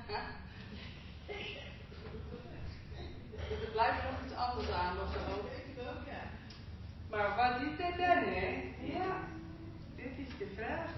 Er blijft nog iets anders aan of zo. Maar wat is dat dan, hè? Ja, dit is de vraag.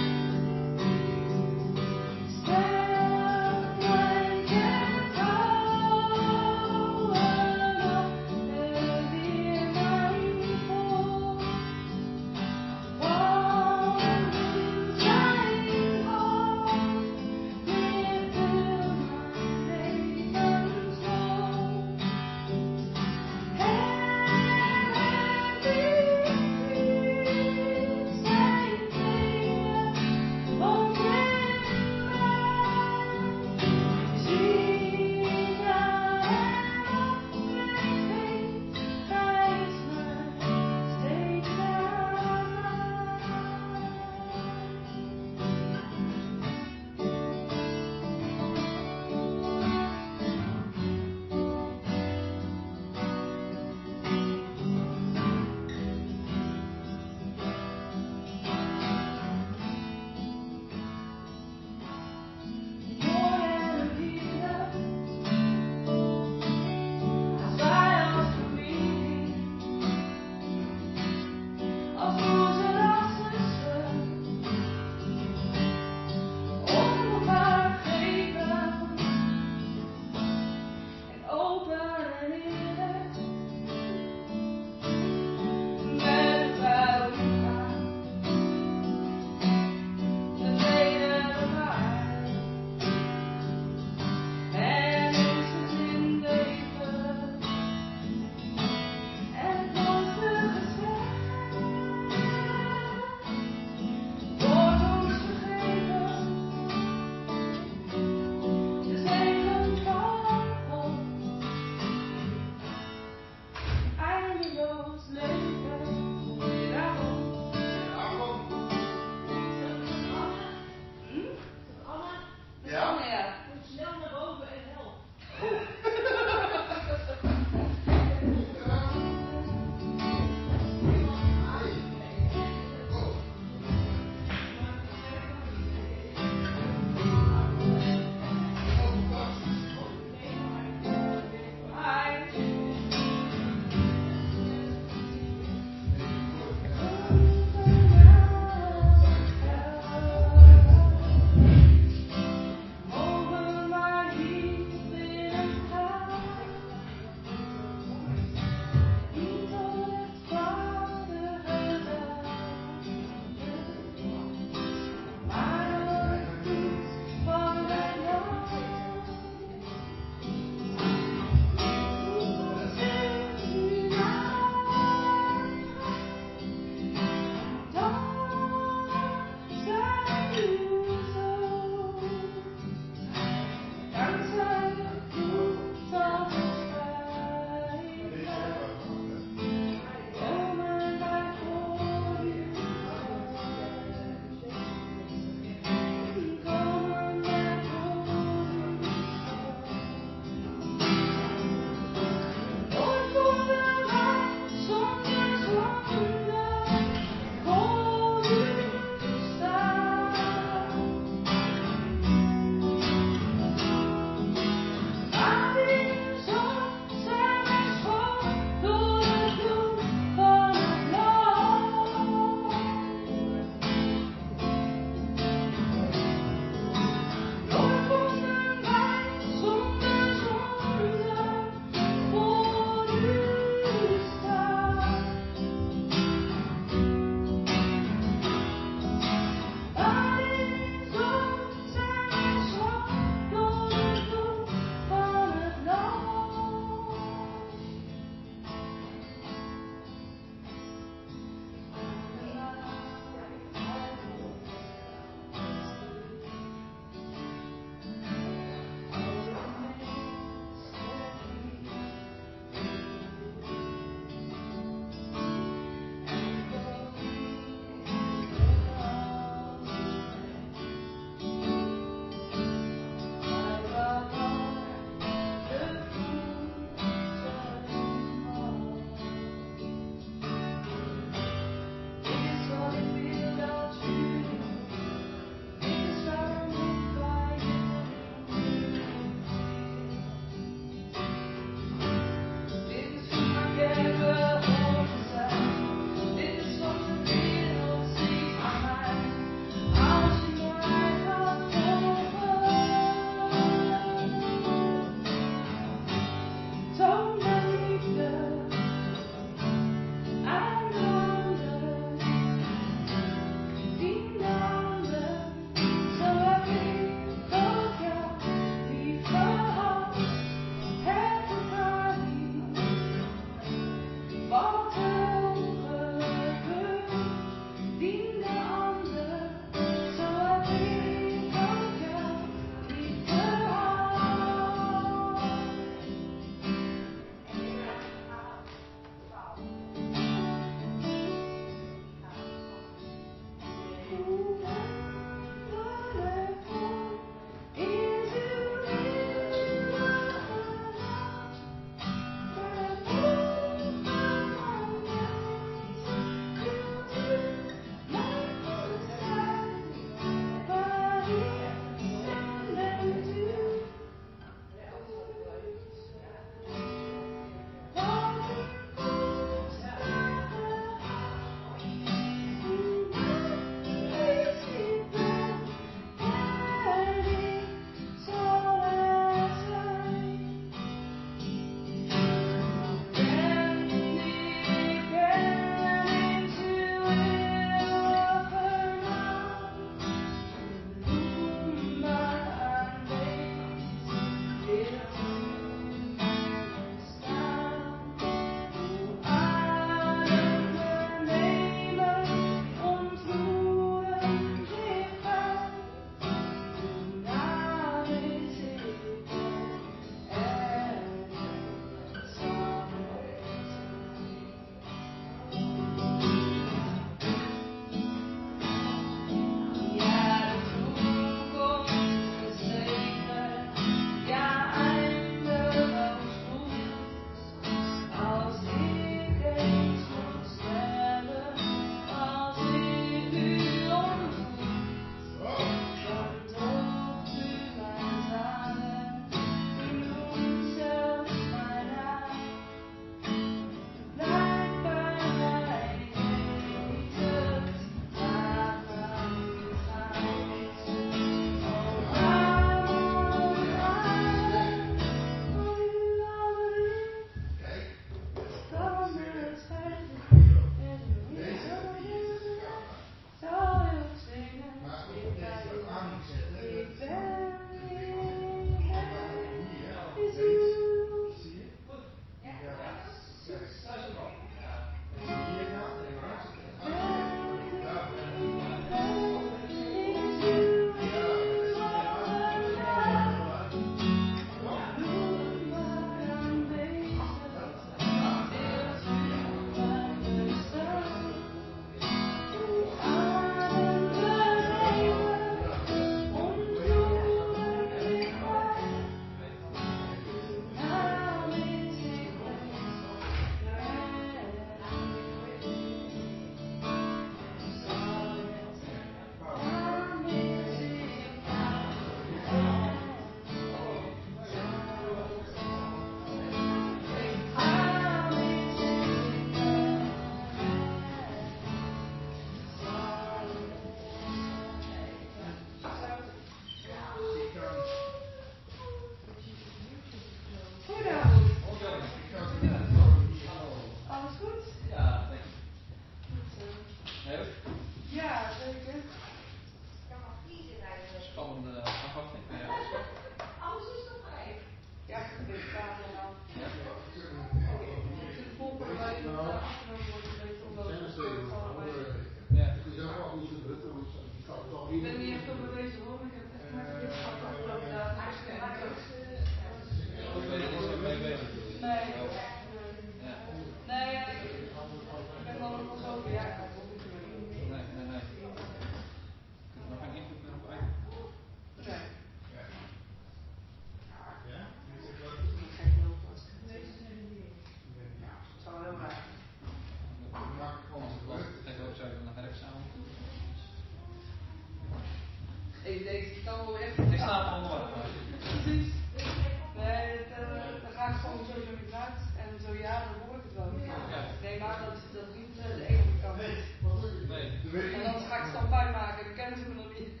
wel echt. Ik slaap onderweg. Precies. Nee, dan ga ik gewoon sowieso niet uit. En zo ja, dan hoor ik het wel. Ja. Nee, maar dat niet de enige kant. Nee. En dan ga ik standbij maken, dan kennen ze me nog niet.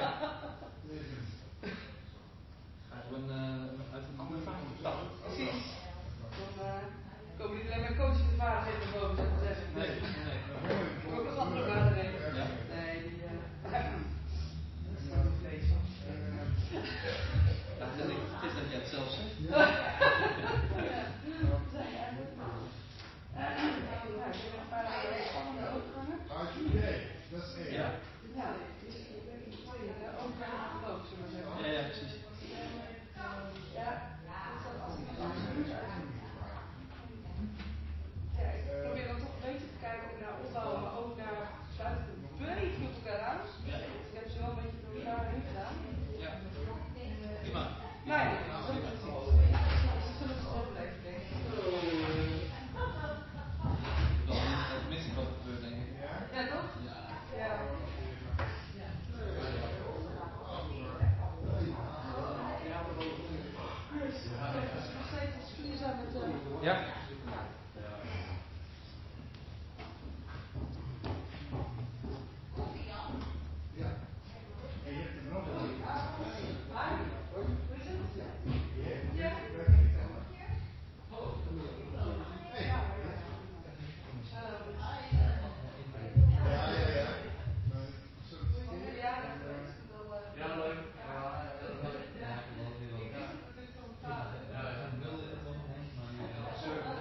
Uit een andere vaart. Precies. Dan komen niet alleen maar coaching vaardigheden naar boven, zou ik maar zeggen. Nee. Ik heb ook nog andere vaardigheden. Ja. Nee, die. Dat is wel niet vlees. Ja, het is dat jij het zelf zegt. Ja. Ja, precies. Ja, ik probeer dan toch een beetje te kijken ook naar opbouwen, maar ook naar sluiten een beetje op elkaar aan. Ja. Ik heb ze wel een beetje door elkaar heen gedaan. Ja. Prima. Nee, dat is ook niet zo. Ze zullen het overleven, denk ik. Dat is het minste wat er gebeurt, denk ik. Ja, toch? Ja. Nog steeds excuses aan het... Ja. Ja, leuk.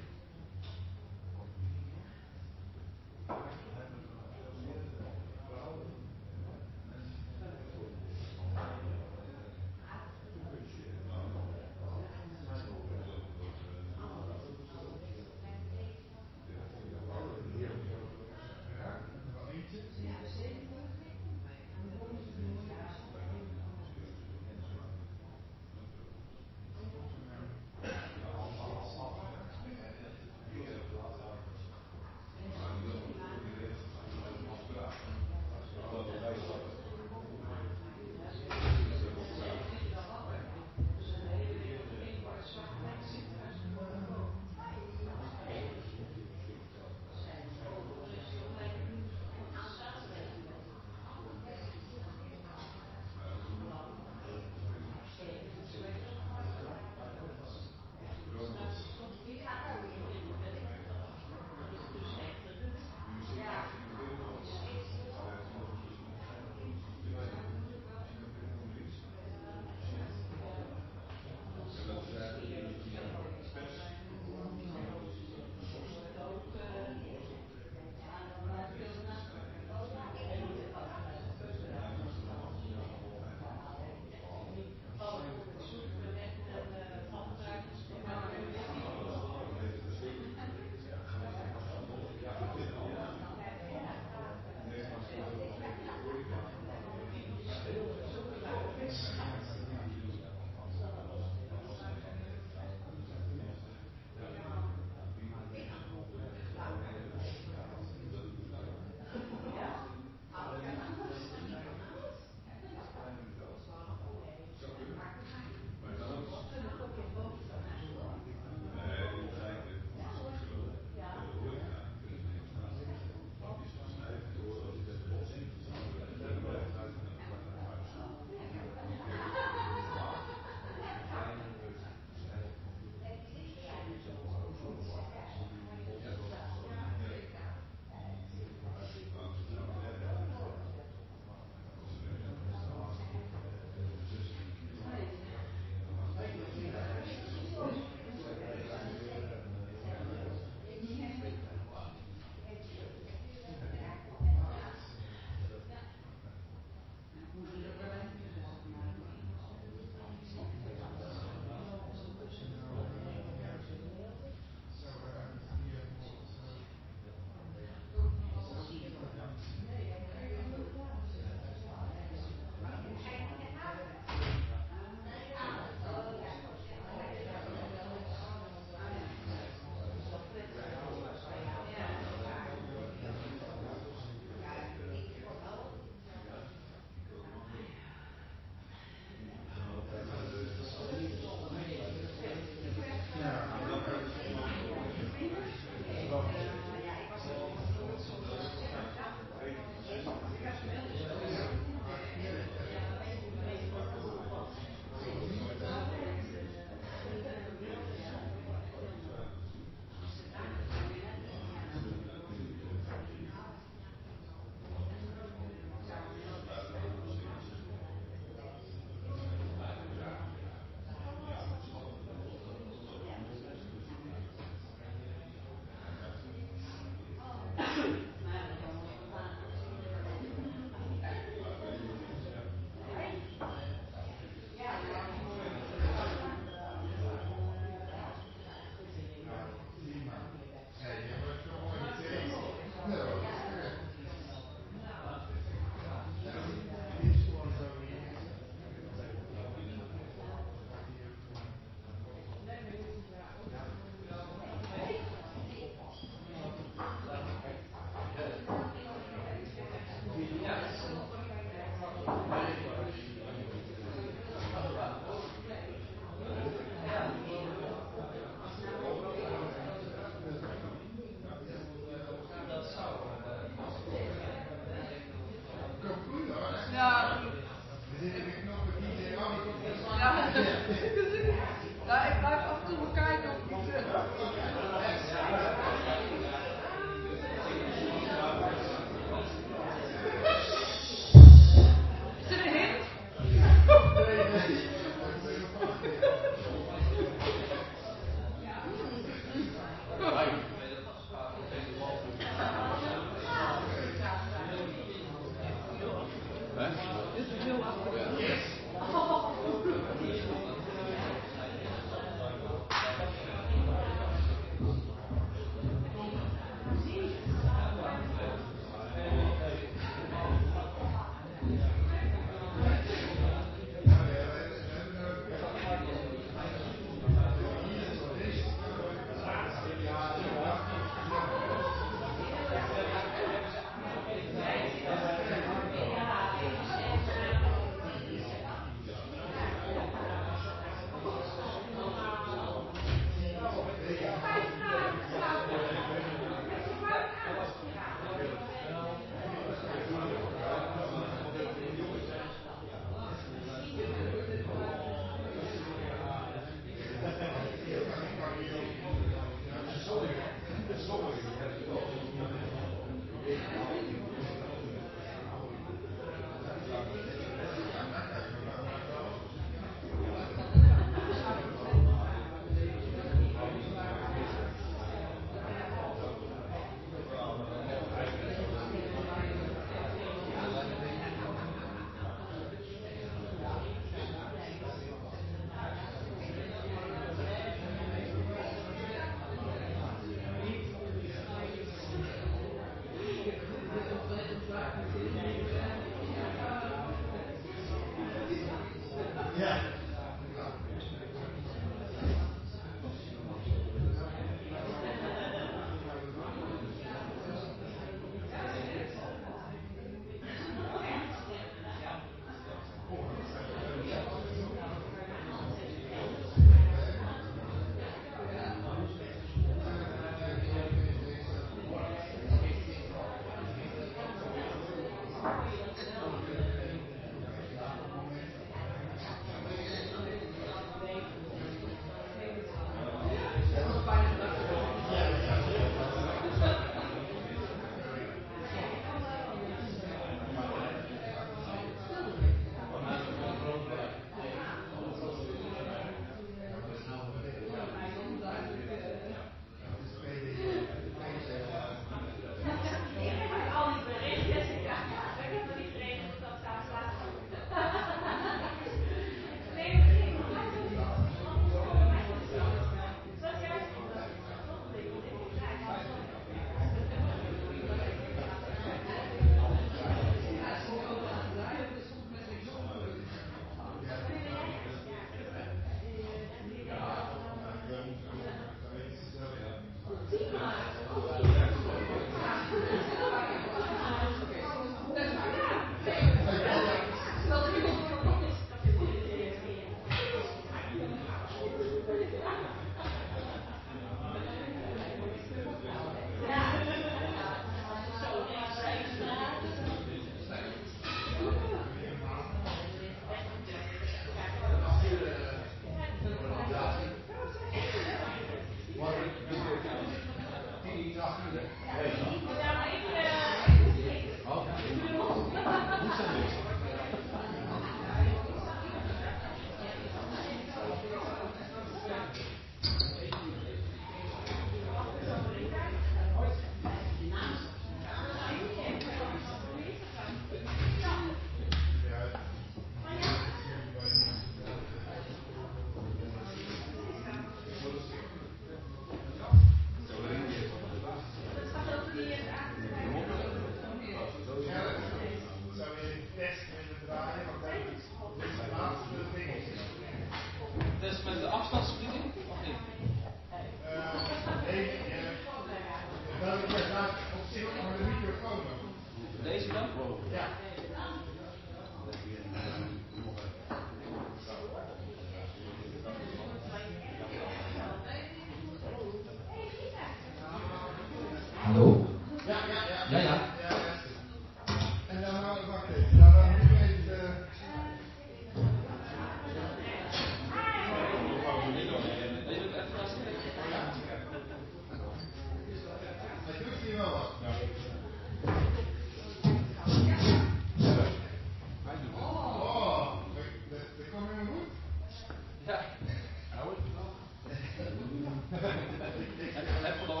Heb geloof.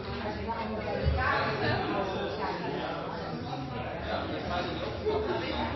Ja,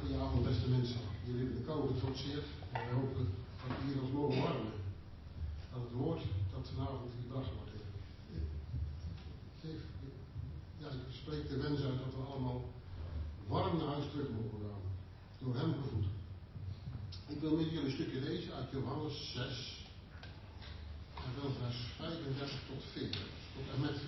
Goedenavond, beste mensen. Jullie hebben de kou getrotseerd en wij hopen dat we hier ons mogen warmen. Dat het woord dat vanavond gebracht wordt. Ik spreek de wens uit dat we allemaal warm naar huis terug mogen gaan. Door hem gevoed. Ik wil met jullie een stukje lezen uit Johannes 6. En wel vers 35 tot 40. Tot en met 40.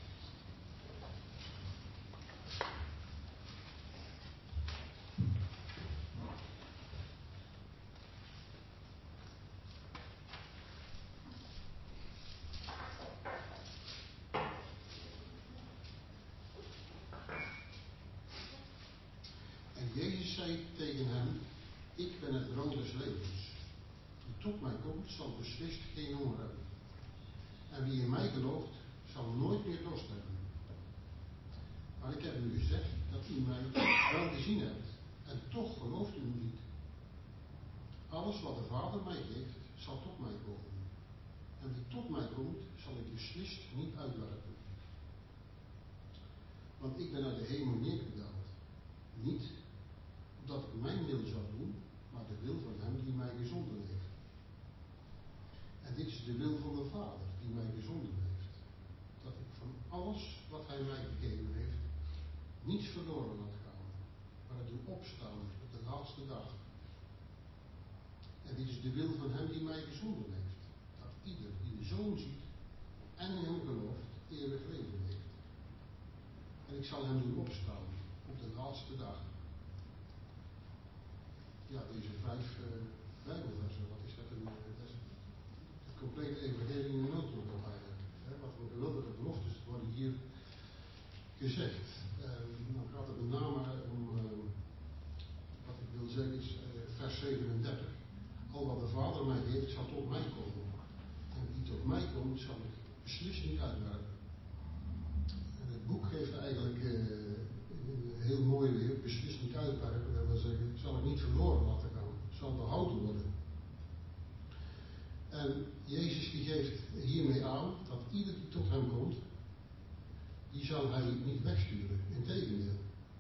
Jezus zei tegen hem, ik ben het brood des levens. Wie tot mij komt, zal beslist geen honger hebben. En wie in mij gelooft, zal nooit meer dorst hebben. Maar ik heb u gezegd dat u mij wel gezien hebt. En toch gelooft u me niet. Alles wat de Vader mij geeft, zal tot mij komen. En wie tot mij komt, zal ik beslist niet uitwerpen. Want ik ben uit de hemel neergedaald. Niet dat ik mijn wil zou doen, maar de wil van hem die mij gezonden heeft. En dit is de wil van de Vader die mij gezonden heeft. Dat ik van alles wat hij mij gegeven heeft, niets verloren laat gaan, maar het doe opstaan op de laatste dag. En dit is de wil van hem die mij gezonden heeft. Dat ieder die de Zoon ziet en in hem gelooft, eeuwig leven heeft. En ik zal hem doen opstaan op de laatste dag. Ja, deze 5 Bijbelversen, wat is dat? Dat is het complete evangelie in een notendop eigenlijk. Wat voor geweldige beloftes worden hier gezegd. Dan gaat het met name om, wat ik wil zeggen is vers 37. Al wat de Vader mij geeft, zal tot mij komen. En wie tot mij komt, zal ik beslist niet uitwerpen. En het boek geeft eigenlijk heel mooi weer, beslist niet uitwerpen. Dat wil zeggen, zal ik niet verloren laten gaan. Zal behouden worden. En Jezus die geeft hiermee aan dat ieder die tot hem komt, die zal hij niet wegsturen. Integendeel.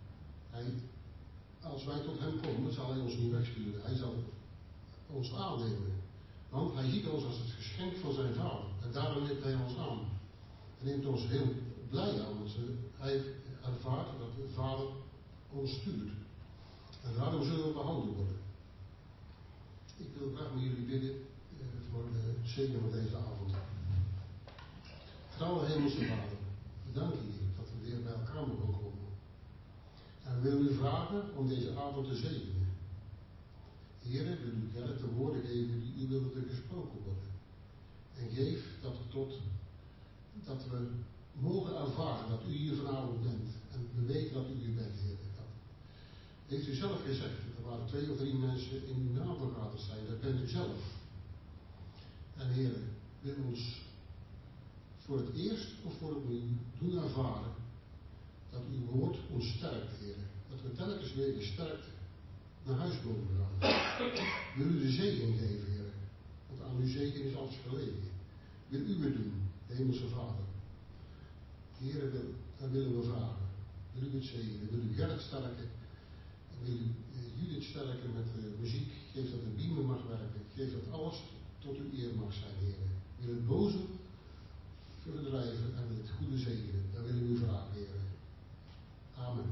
Als wij tot hem komen, zal hij ons niet wegsturen. Hij zal ons aannemen. Want hij ziet ons als het geschenk van zijn Vader. En daarom neemt hij ons aan. Hij neemt ons heel blij aan. Want hij ervaart dat de Vader ons stuurt. En daarom zullen we behouden worden. Ik wil graag met jullie bidden voor de zegen van deze avond. Trouwe Hemelse Vader, we danken je dat we weer bij elkaar mogen komen. En we willen u vragen om deze avond te zegenen. Heer, wil u Gerrit de woorden geven die u wilde gesproken worden. En geef dat we mogen ervaren dat u hier vanavond bent. En we weten dat u hier bent, Heer. Dat heeft u zelf gezegd. Er waren 2 of 3 mensen in uw naam vergaderd zijn. Dat bent u zelf. En Heer, wil ons voor het eerst of voor opnieuw doen ervaren dat uw woord ons sterkt, Heer. Dat we telkens weer gesterkt naar huis mogen gaan. Wil u de zegen geven, Heer. Want aan uw zegen is alles gelegen. Wil u het doen, Hemelse Vader. Heer, daar willen we vragen. Wil u het zegenen? Wil u Gerrit sterken? Wil u Judith sterken met muziek? Geef dat de beamer mag werken. Geef dat alles tot uw eer mag zijn, Heer. Wil het boze verdrijven en wil het goede zegenen. Daar willen we u vragen, Heer. Amen.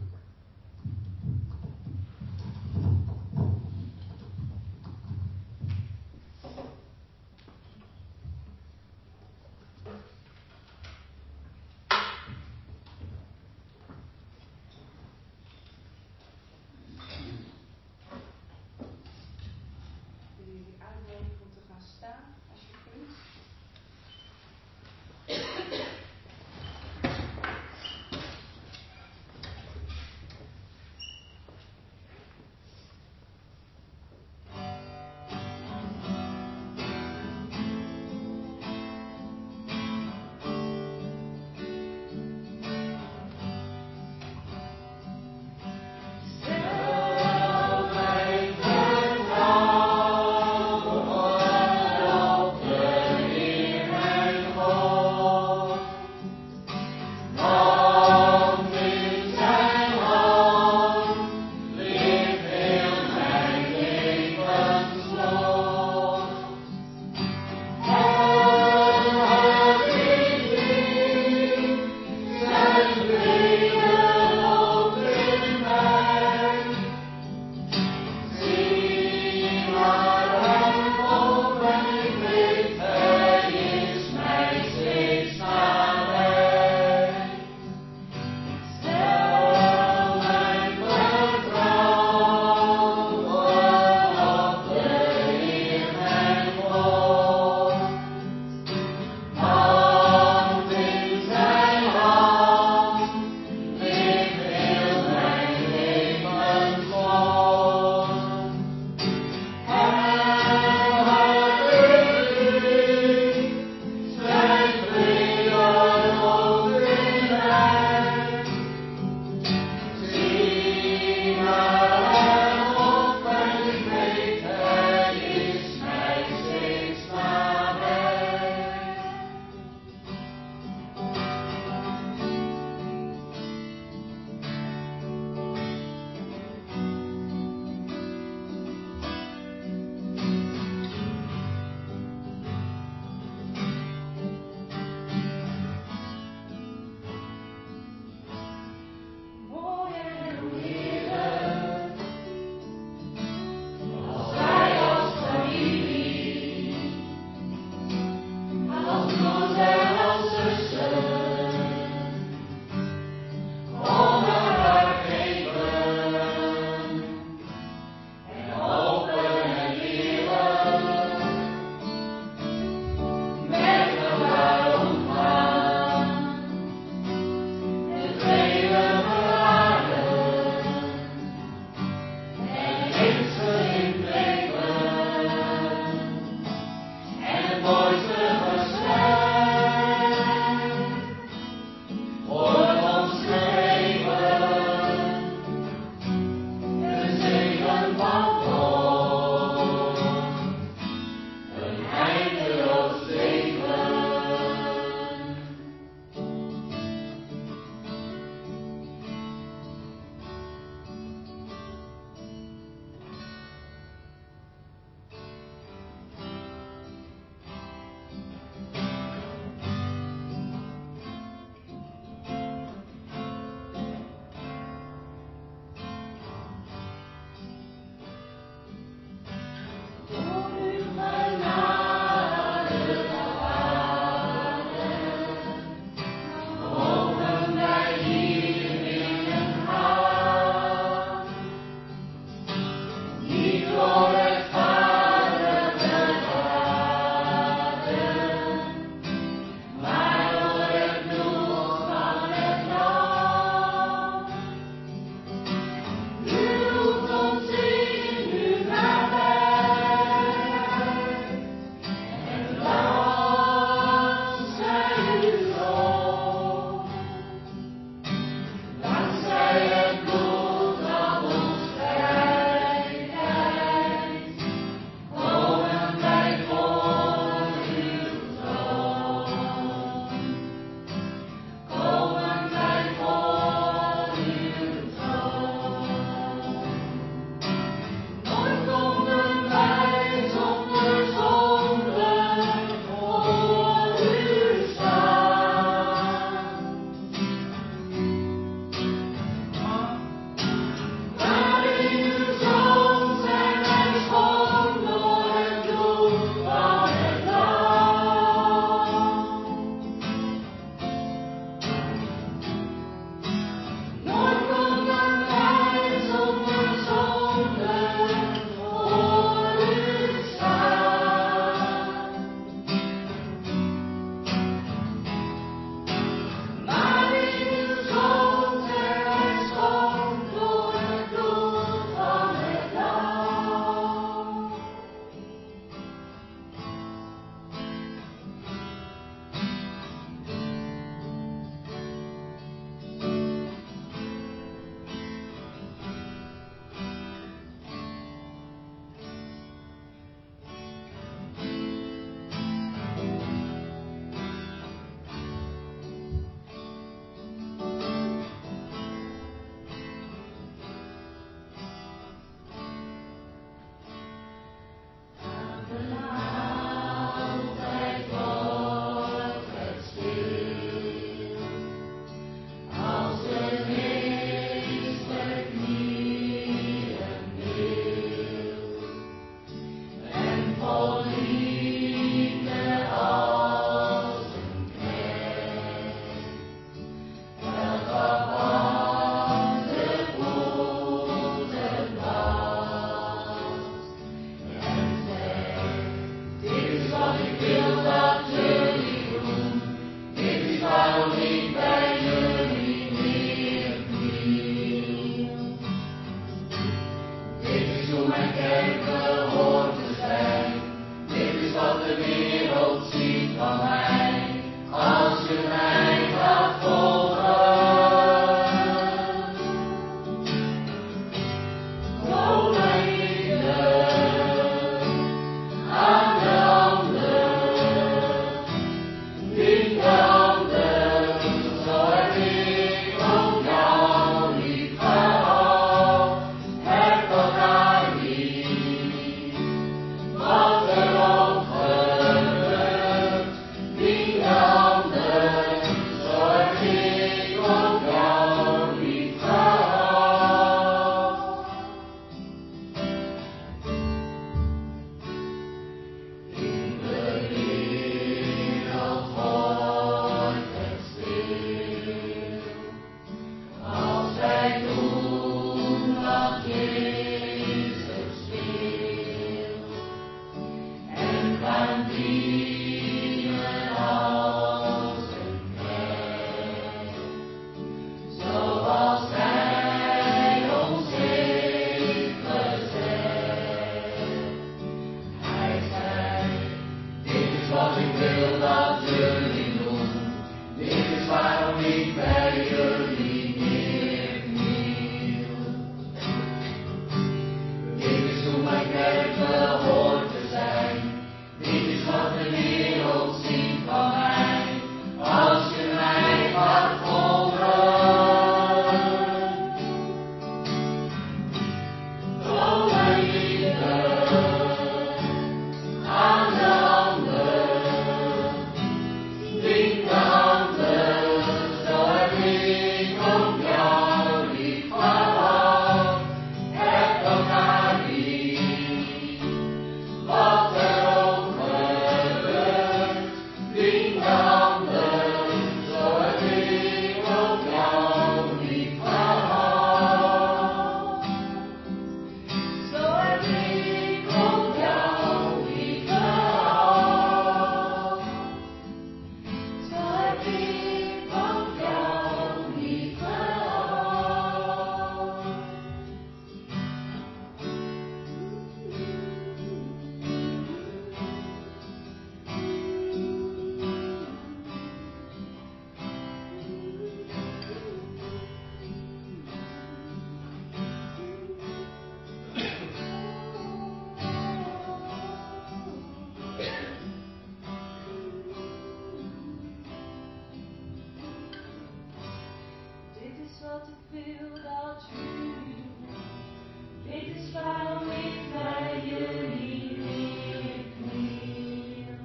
wat ik wil dat jullie doen. Dit is waarom ik bij jullie weer kniel.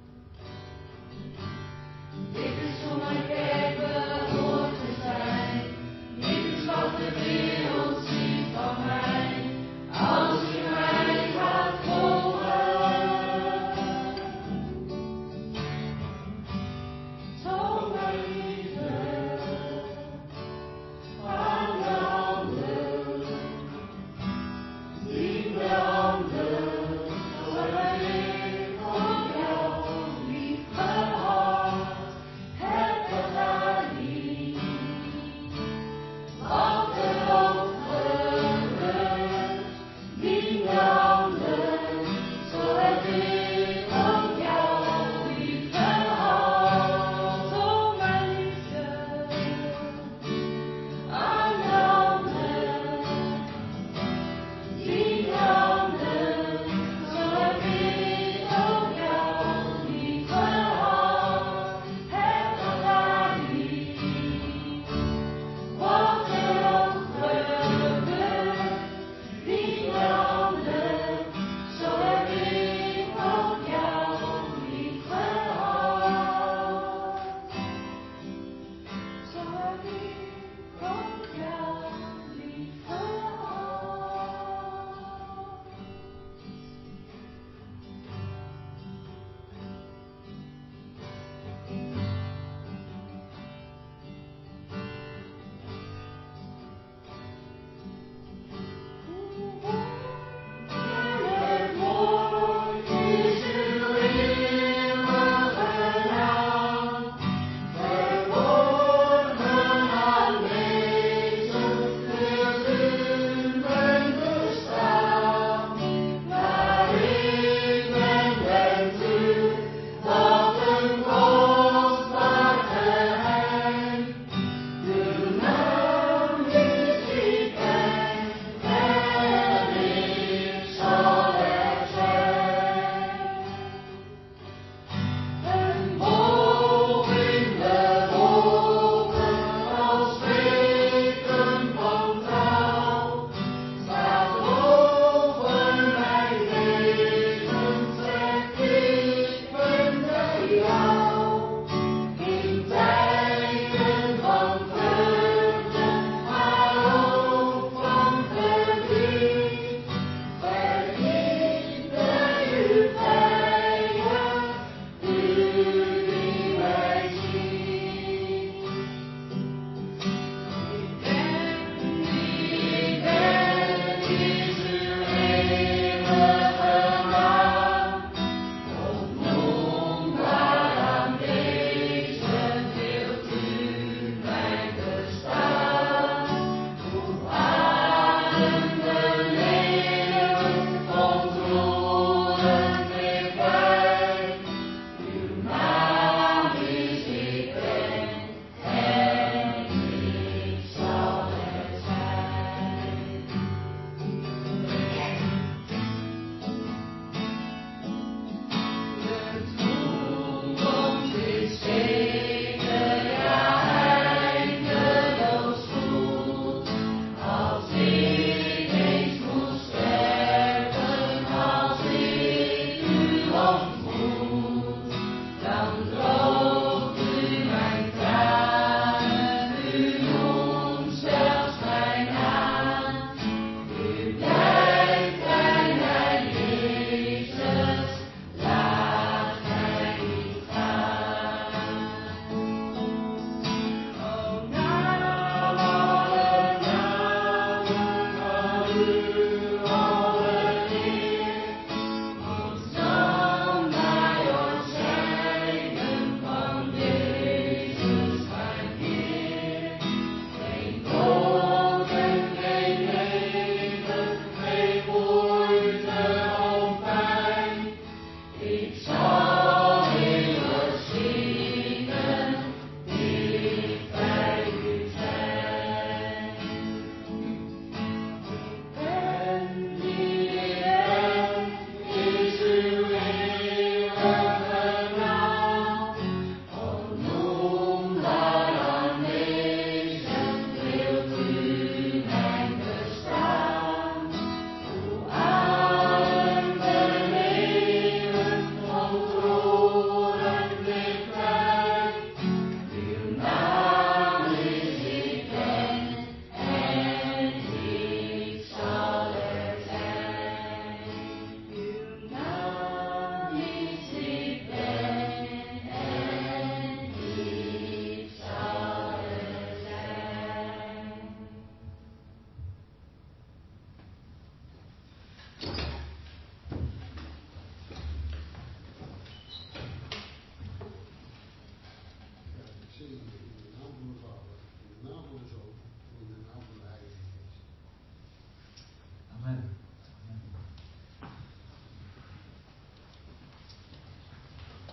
Dit is hoe mijn kerk behoort te zijn. Dit is wat de wereld ziet van mij. Als je mij gaat volgen, toon mij liefde aan de handen, dien de handen.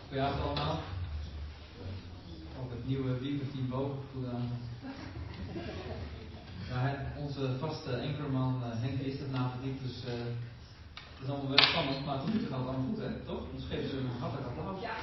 Goedenavond allemaal. Ook het nieuwe bieberteam boven. Goedenavond. Ja, onze vaste anchorman Henk is er vanavond niet, dus het is allemaal wel spannend, maar tot nu toe gaat het allemaal goed, hè? Toch? Dus geef ze een hartelijk applaus. Ja.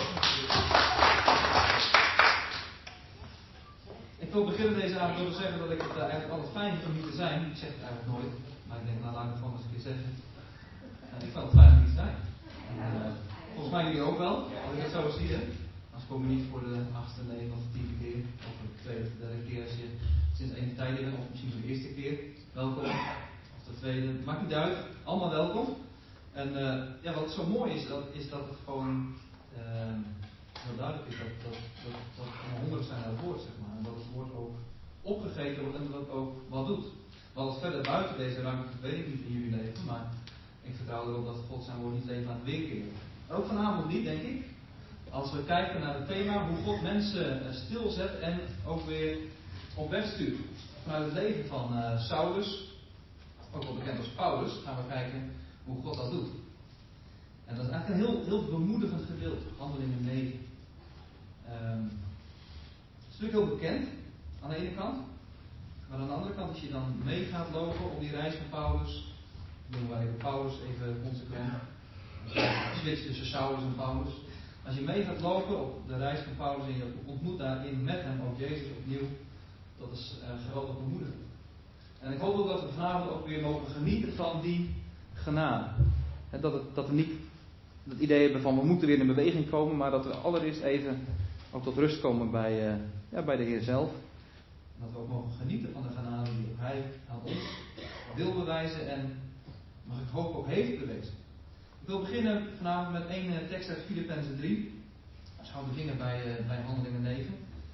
Ik wil beginnen deze avond door te zeggen dat ik het eigenlijk altijd fijn vind om hier te zijn. Ik zeg het eigenlijk nooit, maar ik denk, nou laat ik het gewoon eens een keer zeggen. Ik vind het fijn om hier te zijn. En, volgens mij jullie ook wel, als ik het zo zie, hè. Als kom je niet voor de 8e, 9e of 10e keer, of de 2e of de 3e keer als je sinds enige tijd bent, of misschien voor de eerste keer. Welkom. Of de tweede, maakt niet uit. Allemaal welkom. En ja, wat zo mooi is dat het gewoon heel duidelijk is dat we hongerig zijn naar het woord, zeg maar. En dat het woord ook opgegeten wordt en dat het ook wat doet. Wat het verder buiten deze ruimte, weet ik niet in jullie leven, maar ik vertrouw erop dat God zijn woord niet even laat weerkeren. Ook vanavond niet, denk ik. Als we kijken naar het thema hoe God mensen stilzet en ook weer op weg stuurt. Vanuit het leven van Saulus, ook wel bekend als Paulus, gaan we kijken hoe God dat doet. En dat is eigenlijk een heel bemoedigend gedeelte, Handelingen 9. Het is natuurlijk heel bekend, aan de ene kant. Maar aan de andere kant, als je dan mee gaat lopen op die reis van Paulus, doen we even Paulus even consequent. Switch tussen Saulus en Paulus. Als je mee gaat lopen op de reis van Paulus en je ontmoet daarin met hem ook Jezus opnieuw, dat is geweldig bemoedigend. En ik hoop ook dat we vanavond ook weer mogen genieten van die genade. En dat we niet het idee hebben van we moeten weer in beweging komen, maar dat we allereerst even ook tot rust komen bij de Heer zelf. En dat we ook mogen genieten van de genade die Hij aan ons wil bewijzen en, mag ik hopen, ook heeft bewezen. Ik wil beginnen vanavond met één tekst uit Filippenzen 3. We gaan beginnen bij Handelingen 9.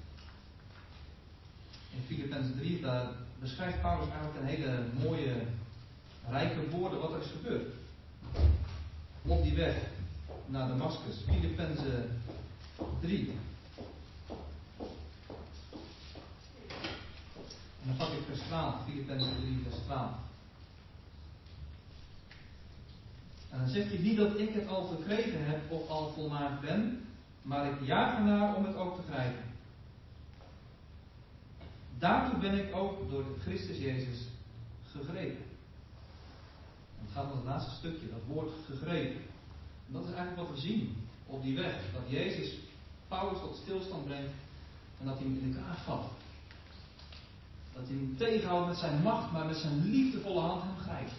In Filippenzen 3, daar beschrijft Paulus eigenlijk een hele mooie, rijke woorden wat er is gebeurd. Op die weg naar Damascus. Filippenzen 3. En dan pak ik vers 12. Filippenzen 3, vers 12. En dan zegt hij niet dat ik het al verkregen heb of al volmaakt ben, maar ik jaag ernaar om het ook te grijpen. Daartoe ben ik ook door Christus Jezus gegrepen. En het gaat om het laatste stukje, dat woord gegrepen. En dat is eigenlijk wat we zien op die weg. Dat Jezus Paulus tot stilstand brengt en dat hij hem in de kraag vat. Dat hij hem tegenhoudt met zijn macht, maar met zijn liefdevolle hand hem grijpt.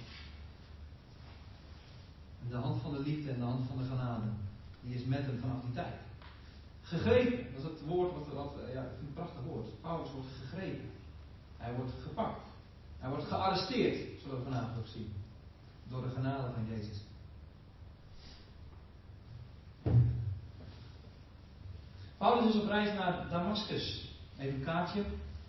En de hand van de liefde en de hand van de genade, die is met hem vanaf die tijd. Gegrepen, dat is het woord ik vind een prachtig woord. Paulus wordt gegrepen. Hij wordt gepakt. Hij wordt gearresteerd, zullen we vanavond ook zien. Door de genade van Jezus. Paulus is op reis naar Damascus. Even een kaartje.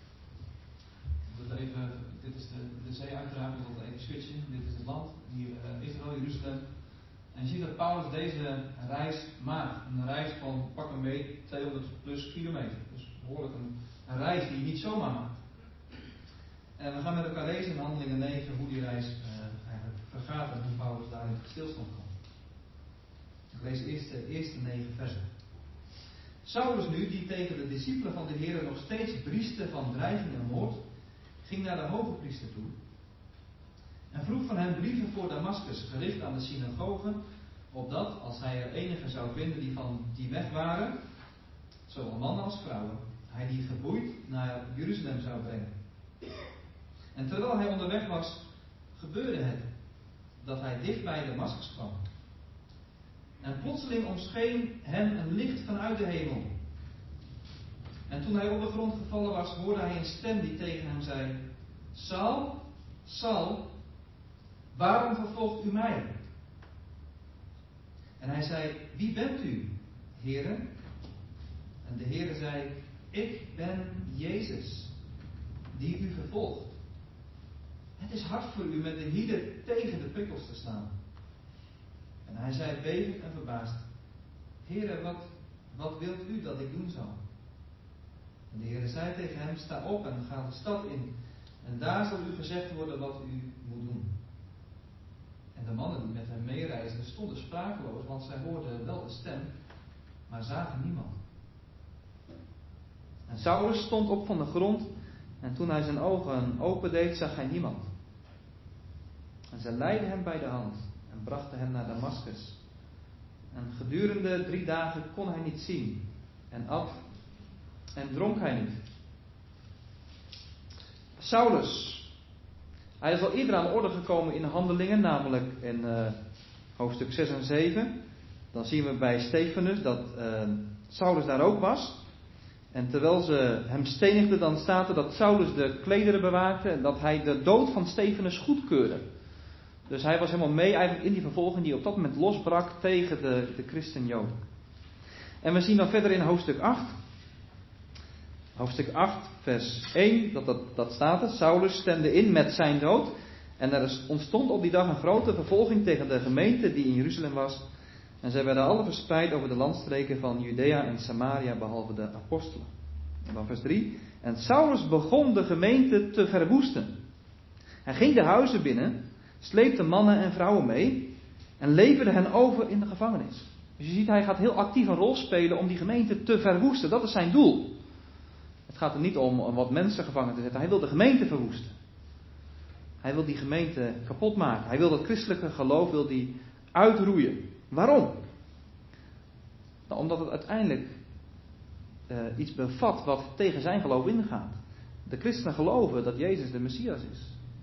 Dit is de zee uiteraard, we moeten even switchen. Dit is het land, hier Israël, Jeruzalem. En je ziet dat Paulus deze reis maakt. Een reis van pak een mee 200 plus kilometer. Dus behoorlijk een reis die je niet zomaar maakt. En we gaan met elkaar lezen in Handelingen 9 hoe die reis eigenlijk vergaat en hoe Paulus daarin tot stilstand komt. Ik lees eerst de eerste 9 versen. Saulus nu, die tegen de discipelen van de Heer nog steeds brieste van dreiging en moord, ging naar de hoge priester toe en vroeg van hem brieven voor Damascus, gericht aan de synagogen, opdat, als hij er enige zou vinden die van die weg waren, zowel mannen als vrouwen, hij die geboeid naar Jeruzalem zou brengen. En terwijl hij onderweg was, gebeurde het dat hij dicht bij Damascus kwam. En plotseling omscheen hem een licht vanuit de hemel. En toen hij op de grond gevallen was, hoorde hij een stem die tegen hem zei: Saul, Saul, waarom vervolgt u mij? En hij zei: Wie bent u, Heere? En de Heere zei: Ik ben Jezus, die u vervolgt. Het is hard voor u met de hielen tegen de prikkels te staan. En hij zei bevend en verbaasd: Heere, wat wilt u dat ik doen zal? En de Heere zei tegen hem: Sta op en ga de stad in. En daar zal u gezegd worden wat u moet doen. En de mannen die met hem meereisden stonden sprakeloos, want zij hoorden wel de stem, maar zagen niemand. En Saulus stond op van de grond en toen hij zijn ogen opendeed, zag hij niemand. En zij leidden hem bij de hand en brachten hem naar Damaskus. En gedurende 3 dagen kon hij niet zien en at en dronk hij niet. Saulus, hij is al eerder aan de orde gekomen in Handelingen, namelijk in hoofdstuk 6 en 7. Dan zien we bij Stefanus dat Saulus daar ook was. En terwijl ze hem stenigden, dan staat er dat Saulus de klederen bewaakte en dat hij de dood van Stefanus goedkeurde. Dus hij was helemaal mee eigenlijk in die vervolging die op dat moment losbrak tegen de christen-Joden. En we zien dan verder in hoofdstuk 8. Hoofdstuk 8 vers 1, dat staat er. Saulus stemde in met zijn dood. En er ontstond op die dag een grote vervolging tegen de gemeente die in Jeruzalem was. En zij werden alle verspreid over de landstreken van Judea en Samaria, behalve de apostelen. En dan vers 3. En Saulus begon de gemeente te verwoesten. Hij ging de huizen binnen, sleepte mannen en vrouwen mee en leverde hen over in de gevangenis. Dus je ziet, hij gaat heel actief een rol spelen om die gemeente te verwoesten. Dat is zijn doel. Het gaat er niet om wat mensen gevangen te zetten. Hij wil de gemeente verwoesten. Hij wil die gemeente kapot maken. Hij wil dat christelijke geloof uitroeien. Waarom? Nou, omdat het uiteindelijk iets bevat wat tegen zijn geloof ingaat. De christenen geloven dat Jezus de Messias is.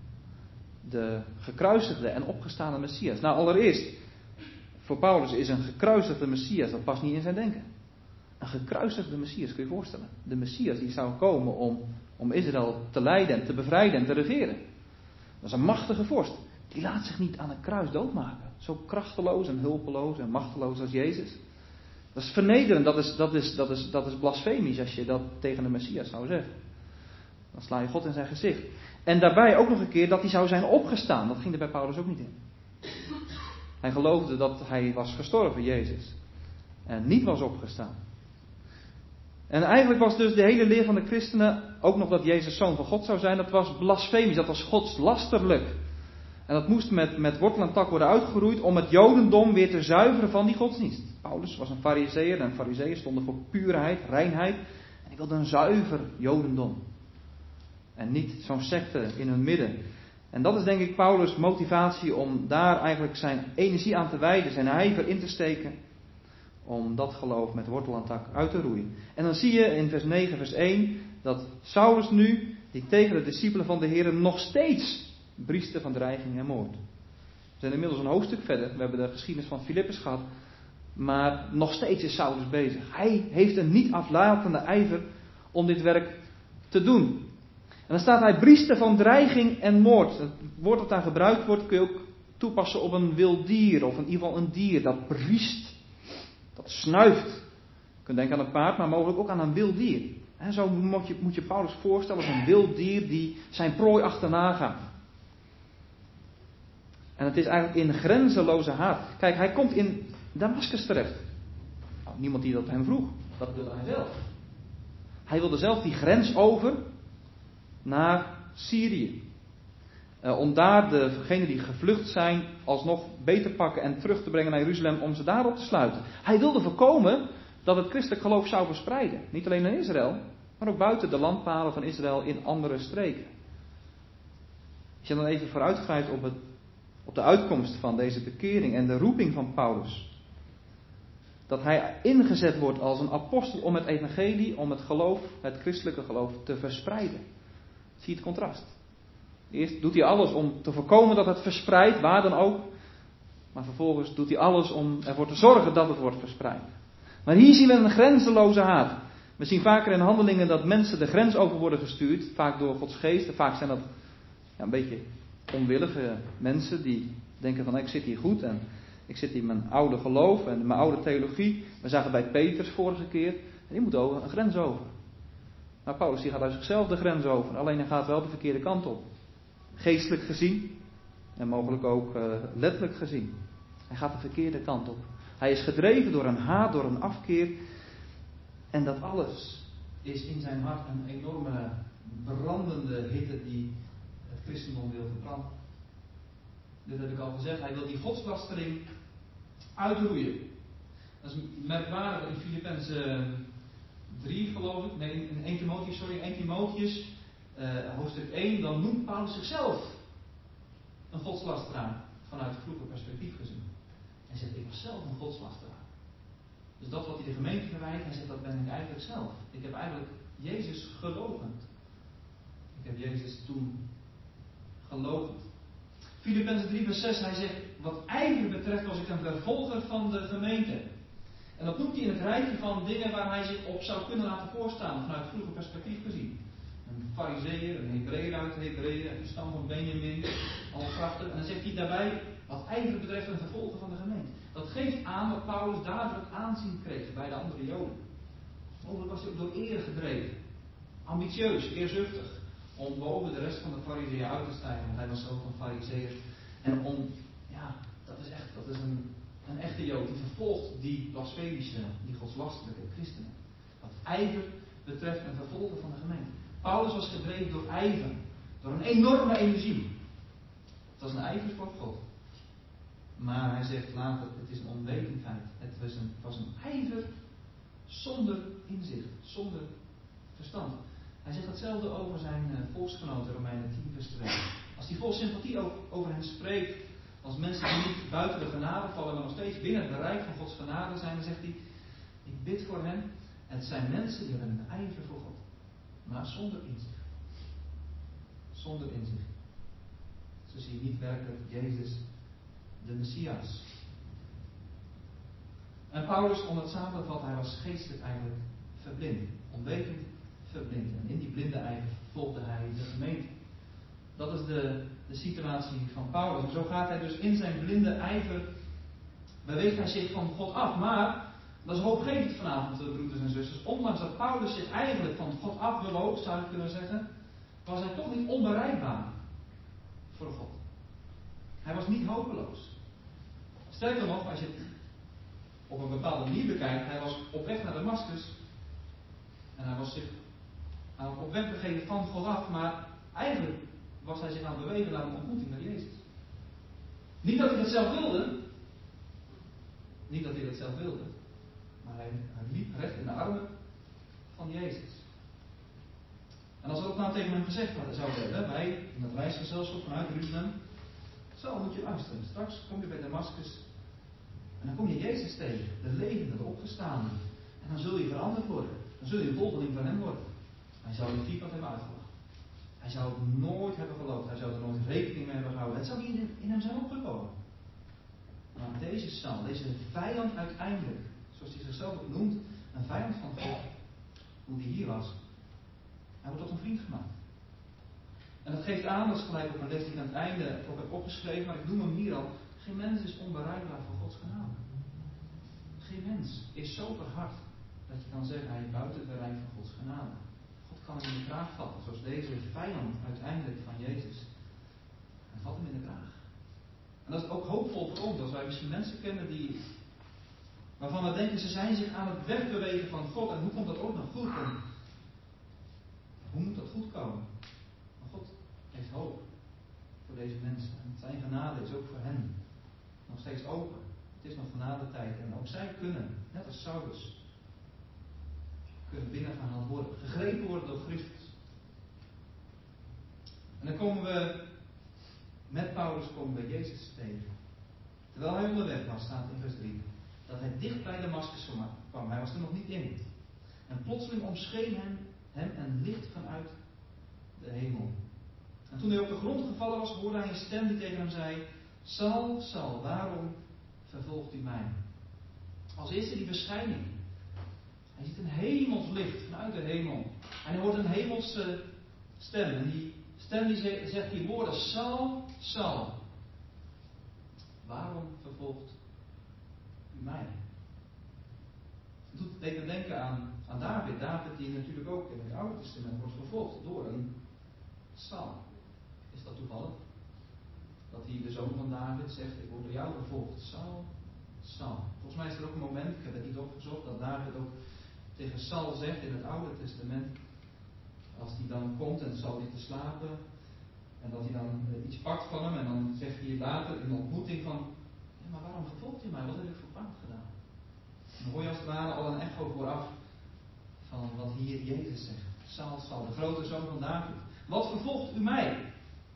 De gekruisigde en opgestane Messias. Nou, allereerst, voor Paulus is een gekruisigde Messias, dat past niet in zijn denken. Een gekruisigde Messias, kun je je voorstellen. De Messias die zou komen om Israël te leiden en te bevrijden en te regeren. Dat is een machtige vorst. Die laat zich niet aan een kruis doodmaken. Zo krachteloos en hulpeloos en machteloos als Jezus. Dat is vernederend, dat is blasfemisch als je dat tegen de Messias zou zeggen. Dan sla je God in zijn gezicht. En daarbij ook nog een keer dat hij zou zijn opgestaan. Dat ging er bij Paulus ook niet in. Hij geloofde dat hij was gestorven, Jezus. En niet was opgestaan. En eigenlijk was dus de hele leer van de christenen ook nog dat Jezus zoon van God zou zijn. Dat was blasfemisch, dat was godslasterlijk. En dat moest met wortel en tak worden uitgeroeid om het Jodendom weer te zuiveren van die godsdienst. Paulus was een Farizeeër en Farizeeën stonden voor puurheid, reinheid. En hij wilde een zuiver Jodendom. En niet zo'n secte in hun midden. En dat is denk ik Paulus' motivatie om daar eigenlijk zijn energie aan te wijden, zijn ijver in te steken. Om dat geloof met wortel en tak uit te roeien. En dan zie je in vers 9, vers 1, dat Saulus nu, die tegen de discipelen van de Heer nog steeds brieste van dreiging en moord. We zijn inmiddels een hoofdstuk verder. We hebben de geschiedenis van Filippus gehad. Maar nog steeds is Saulus bezig. Hij heeft een niet aflatende ijver om dit werk te doen. En dan staat hij brieste van dreiging en moord. Het woord dat daar gebruikt wordt kun je ook toepassen op een wild dier. Of in ieder geval een dier dat briest. Dat snuift. Je kunt denken aan een paard, maar mogelijk ook aan een wild dier. En zo moet je Paulus voorstellen als een wild dier die zijn prooi achterna gaat. En het is eigenlijk in grenzeloze haat. Kijk, hij komt in Damaskus terecht. Nou, niemand die dat hem vroeg. Dat wilde hij zelf. Hij wilde zelf die grens over naar Syrië. Om daar degenen die gevlucht zijn alsnog beter pakken en terug te brengen naar Jeruzalem om ze daarop te sluiten. Hij wilde voorkomen dat het christelijk geloof zou verspreiden. Niet alleen in Israël, maar ook buiten de landpalen van Israël in andere streken. Als je dan even vooruitgrijpt op de uitkomst van deze bekering en de roeping van Paulus. Dat hij ingezet wordt als een apostel om het evangelie, om het geloof, het christelijke geloof te verspreiden. Zie je het contrast? Eerst doet hij alles om te voorkomen dat het verspreidt, waar dan ook. Maar vervolgens doet hij alles om ervoor te zorgen dat het wordt verspreid. Maar hier zien we een grenzeloze haat. We zien vaker in Handelingen dat mensen de grens over worden gestuurd. Vaak door Gods geest. En vaak zijn dat een beetje onwillige mensen die denken van ik zit hier goed. En ik zit in mijn oude geloof en mijn oude theologie. We zagen bij Petrus vorige keer. En die moet over een grens over. Maar Paulus die gaat uit zichzelf de grens over. Alleen hij gaat wel de verkeerde kant op. Geestelijk gezien. En mogelijk ook letterlijk gezien. Hij gaat de verkeerde kant op. Hij is gedreven door een haat, door een afkeer. En dat alles is in zijn hart een enorme brandende hitte die het christendom wil verbranden. Dit heb ik al gezegd. Hij wil die godslastering uitroeien. Dat is merkwaardig in Filippenzen 3 geloof ik, nee in 1 Timotheus, hoofdstuk 1, dan noemt Paulus zichzelf een godslasteraar vanuit het vroege perspectief gezien. Hij zegt, ik was zelf een godslasteraar. Dus dat wat hij de gemeente verwijt, hij zegt, dat ben ik eigenlijk zelf. Ik heb eigenlijk Jezus geloochend. Ik heb Jezus toen geloochend. Filippenzen 3 vers 6, hij zegt, wat ijver betreft was ik een vervolger van de gemeente. En dat noemt hij in het rijtje van dingen waar hij zich op zou kunnen laten voorstaan, vanuit het vroege perspectief gezien. Een Farizeeër, een Hebreeër uit de Hebreeën, een stam van Benjamin, al krachtig. En dan zegt hij daarbij, wat ijver betreft een vervolger van de gemeente. Dat geeft aan dat Paulus dadelijk aanzien kreeg bij de andere Joden. Mogelijk was hij ook door eer gedreven. Ambitieus, eerzuchtig. Om boven de rest van de Farizeeën uit te stijgen, want hij was zoon van Farizeeër. En om, ja, dat is een echte Jood die vervolgt die blasfemische, die godslastelijke christenen. Wat ijver betreft een vervolger van de gemeente. Paulus was gedreven door ijver, door een enorme energie. Het was een ijver voor God. Maar hij zegt later, het is een onwetendheid. Het was een ijver zonder inzicht, zonder verstand. Hij zegt hetzelfde over zijn volksgenoten, Romeinen 10 vers 2. Als hij vol sympathie over hen spreekt, als mensen die niet buiten de genade vallen, maar nog steeds binnen het bereik van Gods genade zijn, dan zegt hij, ik bid voor hen. Het zijn mensen die hebben een ijver voor God, maar zonder inzicht. Zonder inzicht. Ze zien niet werkelijk Jezus, de Messias. En Paulus, om het samen te vatten, hij was geestelijk eigenlijk verblind. Onwetend verblind. En in die blinde ijver volgde hij de gemeente. Dat is de situatie van Paulus. En zo gaat hij dus in zijn blinde ijver, beweegt hij zich van God af. Maar, dat is hoopgevend vanavond, broeders en zusters. Ondanks dat Paulus zich eigenlijk van God afbewoog, zou je kunnen zeggen, was hij toch niet onbereikbaar voor God. Hij was niet hopeloos. Sterker nog, als je het op een bepaalde manier bekijkt, hij was op weg naar Damascus. En hij was zich op weg begeven van God af, maar eigenlijk was hij zich aan het bewegen naar een ontmoeting met Jezus. Niet dat hij dat zelf wilde. Niet dat hij dat zelf wilde. Maar hij liep recht in de armen van Jezus. En als we dat nou tegen hem gezegd zouden hebben, wij in dat reisgezelschap vanuit Jeruzalem, zo moet je luisteren. Straks kom je bij Damascus en dan kom je Jezus tegen, de levende, de opgestaande. En dan zul je veranderd worden. Dan zul je een volgeling van hem worden. Hij zou de vierkant hebben uitgelachen. Hij zou het nooit hebben geloofd. Hij zou er nooit rekening mee hebben gehouden. Het zou niet in hem zijn opgekomen. Maar deze Saul, deze vijand uiteindelijk, zoals hij zichzelf ook noemt, een vijand van God, hoe die hier was, hij wordt tot een vriend gemaakt. En dat geeft aan, dat is gelijk op een les die ik aan het einde ook heb opgeschreven, maar ik noem hem hier al, geen mens is onbereikbaar voor Gods genade. Geen mens is zo verhard dat je kan zeggen, hij is buiten het bereik van Gods genade. God kan hem in de kraag vatten, zoals deze vijand uiteindelijk van Jezus. Hij vat hem in de kraag. En dat is ook hoopvol voor ons, als wij misschien mensen kennen waarvan we denken, ze zijn zich aan het wegbewegen van God. En hoe komt dat ook nog goed? En hoe moet dat goed komen? Maar God heeft hoop voor deze mensen. En zijn genade is ook voor hen nog steeds open. Het is nog genadetijd. En ook zij kunnen, net als Saulus, kunnen binnengehaald worden. Gegrepen worden door Christus. En dan komen we met Paulus bij Jezus tegen. Terwijl hij onderweg was, staat in vers 3, dat hij dicht bij Damascus kwam. Hij was er nog niet in. En plotseling omscheen hem een licht vanuit de hemel. En toen hij op de grond gevallen was, hoorde hij een stem die tegen hem zei, Saul, Saul, waarom vervolgt u mij? Als eerste die verschijning. Hij ziet een hemels licht vanuit de hemel. En hij hoort een hemelse stem. En die stem die zegt die woorden, Saul, Saul, waarom vervolgt u mij? Het deed me denken aan David. David die natuurlijk ook in het Oude Testament wordt vervolgd door een Saul. Is dat toevallig? Dat hij de zoon van David zegt, ik word door jou vervolgd. Saul, Saul. Volgens mij is er ook een moment, ik heb het niet opgezocht, dat David ook tegen Saul zegt in het Oude Testament, als hij dan komt en Saul ligt te slapen, en dat hij dan iets pakt van hem, en dan zegt hij later in de ontmoeting van, ja, maar waarom vervolgt u mij? Wat heb ik voor fout gedaan? Dan hoor je als het ware al een echo vooraf van wat hier Jezus zegt. Saul, de grote zoon van David. Wat vervolgt u mij?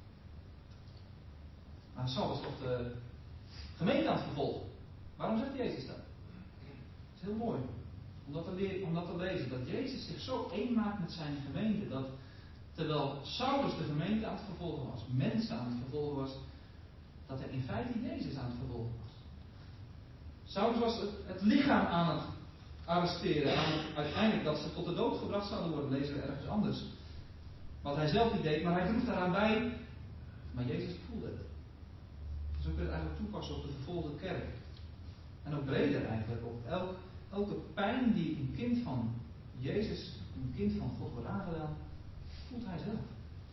Maar Saul was toch de gemeente aan het vervolgen. Waarom zegt Jezus dat? Dat is heel mooi. Om dat te lezen. Dat Jezus zich zo één maakt met zijn gemeente. Dat terwijl Saulus de gemeente aan het vervolgen was. Mensen aan het vervolgen was. Dat hij in feite Jezus aan het vervolgen was. Saulus was het lichaam aan het arresteren. Uiteindelijk dat ze tot de dood gebracht zouden worden. Lezen we ergens anders. Wat hij zelf niet deed. Maar hij droeg daaraan bij. Maar Jezus voelde het. Zo kun je het eigenlijk toepassen op de vervolgde kerk. En ook breder eigenlijk op elke pijn die een kind van Jezus, een kind van God wordt aangedaan, voelt hij zelf.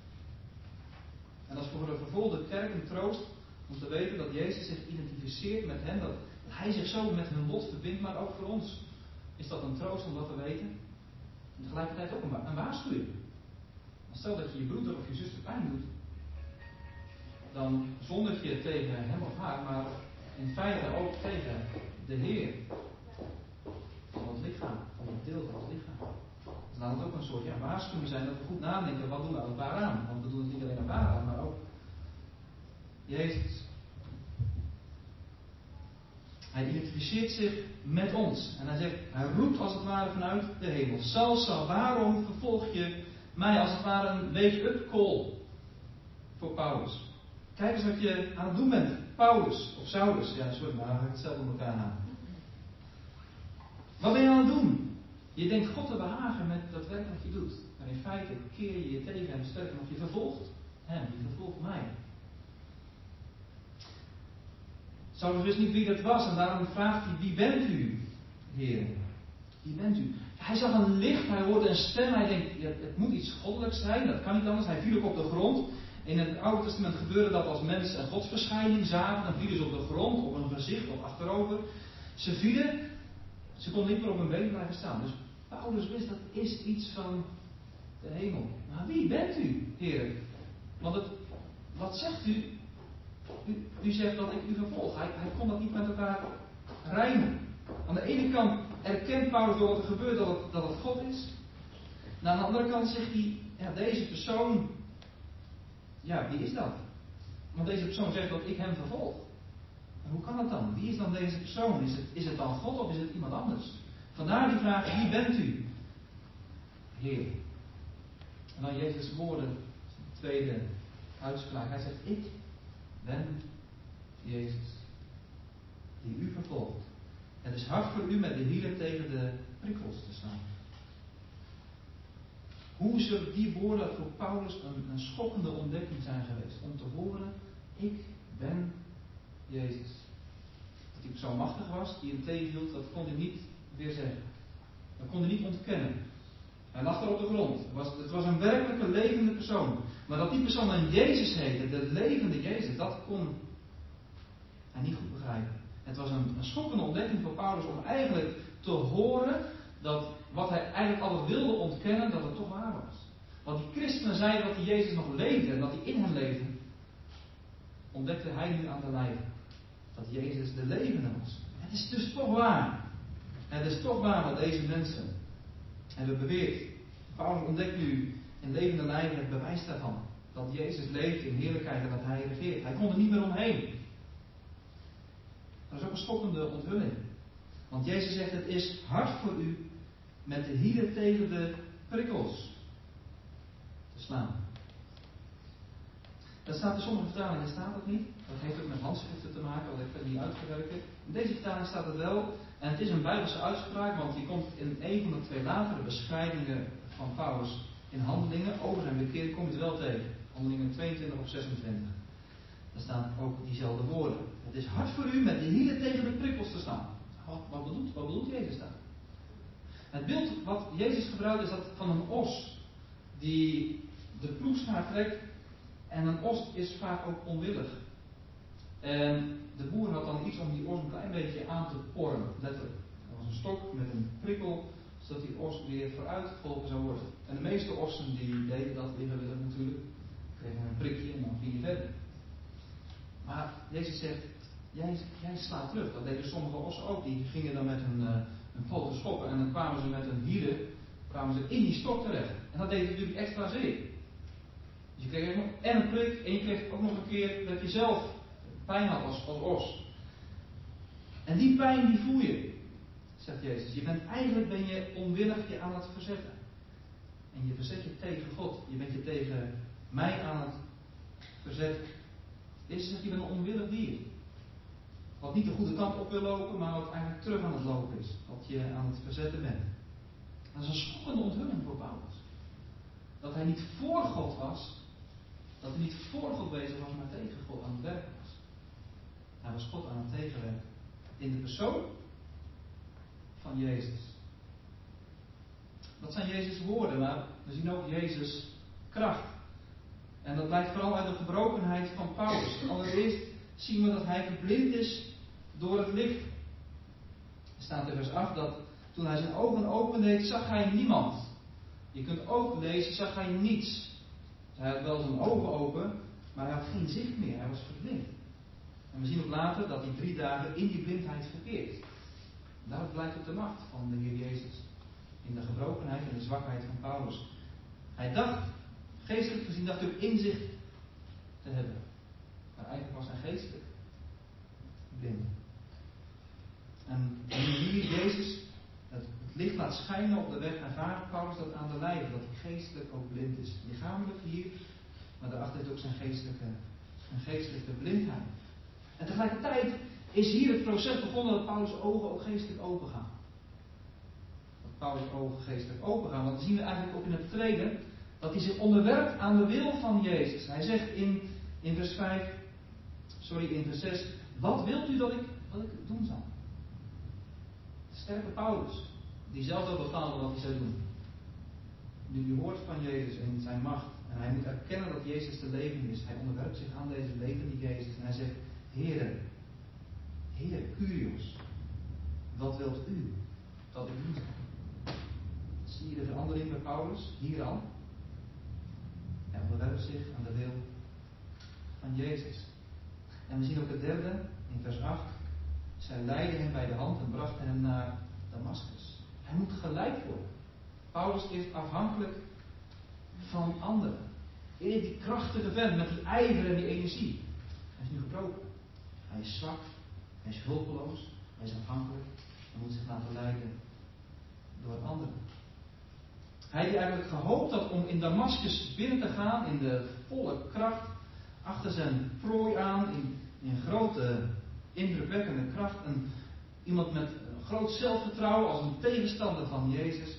En dat is voor de vervolgde kerk een troost om te weten dat Jezus zich identificeert met hen, dat hij zich zo met hun lot verbindt, maar ook voor ons is dat een troost om dat te weten. En tegelijkertijd ook een waarschuwing. Stel dat je je broeder of je zuster pijn doet, dan zondig je tegen hem of haar, maar in feite ook tegen de Heer van het lichaam, van het deel van het lichaam. Dus laat het ook een soort waarschuwing zijn dat we goed nadenken, wat doen we aan elkaar aan? Want we doen het niet alleen aan elkaar aan, maar ook Jezus. Hij identificeert zich met ons. En hij zegt, hij roept als het ware vanuit de hemel. Saul, waarom vervolg je mij? Als het ware een wake-up call voor Paulus. Kijk eens wat je aan het doen bent. Paulus, of Saulus. Ja, sorry, maar ik het zelf op elkaar aan. Wat ben je aan het doen? Je denkt God te behagen met dat werk wat je doet. Maar in feite keer je je tegen hem, sterker nog, je vervolgt hem, je vervolgt mij. Saulus wist niet wie dat was en daarom vraagt hij, wie bent u, Heer? Wie bent u? Hij zag een licht, hij hoorde een stem, hij denkt, ja, het moet iets goddelijks zijn, dat kan niet anders. Hij viel ook op de grond. In het Oude Testament gebeurde dat als mensen een godsverschijning zagen, dan vielen ze op de grond, op hun gezicht of achterover. Ze vielen, ze konden niet meer op hun benen blijven staan. Dus Paulus wist, dat is iets van de hemel. Maar wie bent u, Heer? Want wat zegt u? U zegt dat ik u vervolg. Hij kon dat niet met elkaar rijmen. Aan de ene kant erkent Paulus door wat er gebeurt dat het God is. En aan de andere kant zegt hij, ja, deze persoon, ja, wie is dat? Want deze persoon zegt dat ik hem vervolg. En hoe kan dat dan? Wie is dan deze persoon? Is het dan God of is het iemand anders? Vandaar die vraag, wie bent u? Heer. En dan Jezus' woorden, de tweede uitspraak. Hij zegt, ik ben Jezus, die u vervolgt. Het is hard voor u met de hielen tegen de prikkels te staan. Hoe zullen die woorden voor Paulus een schokkende ontdekking zijn geweest? Om te horen, ik ben Jezus. Dat hij zo machtig was, die hem tegenhield, dat kon hij niet weer zeggen. Dat kon hij niet ontkennen. Hij lag daar op de grond. Het was een werkelijke levende persoon. Maar dat die persoon dan Jezus heette, de levende Jezus, dat kon hij niet goed begrijpen. Het was een schokkende ontdekking voor Paulus om eigenlijk te horen dat wat hij eigenlijk altijd wilde ontkennen, dat het toch waar was. Want die christenen zeiden dat die Jezus nog leefde en dat hij in hen leefde, ontdekte hij nu aan de lijve. Dat Jezus de levende was. Het is dus toch waar. Het is toch waar wat deze mensen hebben beweerd. Paulus ontdekt nu in levende lijve het bewijs daarvan. Dat Jezus leeft in heerlijkheid en dat hij regeert. Hij kon er niet meer omheen. Dat is ook een schokkende onthulling. Want Jezus zegt, het is hard voor u met de hielen tegen de prikkels te slaan. Dat staat in sommige vertalingen, staat het niet. Dat heeft ook met handschriften te maken, wat ik verder niet uitgewerkt heb. In deze vertaling staat het wel. En het is een Bijbelse uitspraak, want die komt in een van de twee latere beschrijvingen van Paulus in Handelingen. Over zijn bekering kom je het wel tegen. Handelingen 22 of 26. Daar staan ook diezelfde woorden. Het is hard voor u met de hielen tegen de prikkels te staan. Wat bedoelt Jezus daar? Het beeld wat Jezus gebruikt is dat van een os die de ploegschaar trekt. En een os is vaak ook onwillig. En de boer had dan iets om die os een klein beetje aan te porren. Letterlijk. Er was een stok met een prikkel, zodat die os weer vooruit geholpen zou worden. En de meeste ossen die deden dat liggen natuurlijk. Kregen een prikje en dan ging je verder. Maar Jezus zegt, jij slaat terug. Dat deden sommige ossen ook. Die gingen dan met hun een grote schoppen. En dan kwamen ze met een hielen, kwamen ze in die stok terecht. En dat deed natuurlijk extra zeer. Dus je kreeg nog en een prik, en je kreeg ook nog een keer dat je zelf pijn had als os. En die pijn die voel je, zegt Jezus. Eigenlijk ben je onwillig je aan het verzetten. En je verzet je tegen God. Je bent je tegen mij aan het verzetten. Jezus zegt, je bent een onwillig dier. Wat niet de goede kant op wil lopen, maar wat eigenlijk terug aan het lopen is. Wat je aan het verzetten bent. Dat is een schokkende onthulling voor Paulus. Dat hij niet voor God was. Dat hij niet voor God bezig was, maar tegen God aan het werken was. Hij was God aan het tegenwerken. In de persoon van Jezus. Dat zijn Jezus' woorden, maar we zien ook Jezus' kracht. En dat blijkt vooral uit de gebrokenheid van Paulus. Allereerst zien we dat hij verblind is door het licht. Er staat in vers 8 dat toen hij zijn ogen opendeed, zag hij niemand. Je kunt ook lezen, zag hij niets. Dus hij had wel zijn ogen open, maar hij had geen zicht meer. Hij was verblind. En we zien ook later dat hij 3 dagen in die blindheid verkeert. Daaruit blijkt ook de macht van de Heer Jezus. In de gebrokenheid en de zwakheid van Paulus. Hij dacht, geestelijk gezien, dacht hij ook inzicht te hebben. Maar eigenlijk was hij geestelijk blind. En hier Jezus het licht laat schijnen op de weg, ervaart Paulus dat aan de lijve, dat hij geestelijk ook blind is. Lichamelijk hier, maar daarachter heeft ook zijn geestelijke blindheid. En tegelijkertijd is hier het proces begonnen dat Paulus' ogen ook geestelijk open gaan. Dat Paulus' ogen geestelijk open gaan. Want dan zien we eigenlijk ook in het tweede dat hij zich onderwerpt aan de wil van Jezus. Hij zegt in vers 6, wat wilt u dat ik doen zal? De sterke Paulus, die zelf wel bepaalde wat hij zou doen. Nu hij hoort van Jezus en zijn macht. En hij moet erkennen dat Jezus te leven is. Hij onderwerpt zich aan deze levende Jezus. En hij zegt, Heer Kyrios, wat wilt u dat ik doen zal? Zie je de verandering bij Paulus? Hier al. Hij onderwerpt zich aan de wil van Jezus. En we zien ook het derde, in vers 8. Zij leidden hem bij de hand en brachten hem naar Damascus. Hij moet geleid worden. Paulus is afhankelijk van anderen. Die krachtige vent met die ijver en die energie. Hij is nu gebroken. Hij is zwak. Hij is hulpeloos. Hij is afhankelijk. Hij moet zich laten leiden door anderen. Hij die eigenlijk gehoopt had om in Damascus binnen te gaan in de volle kracht. Achter zijn prooi aan. In grote indrukwekkende kracht. Iemand met een groot zelfvertrouwen als een tegenstander van Jezus.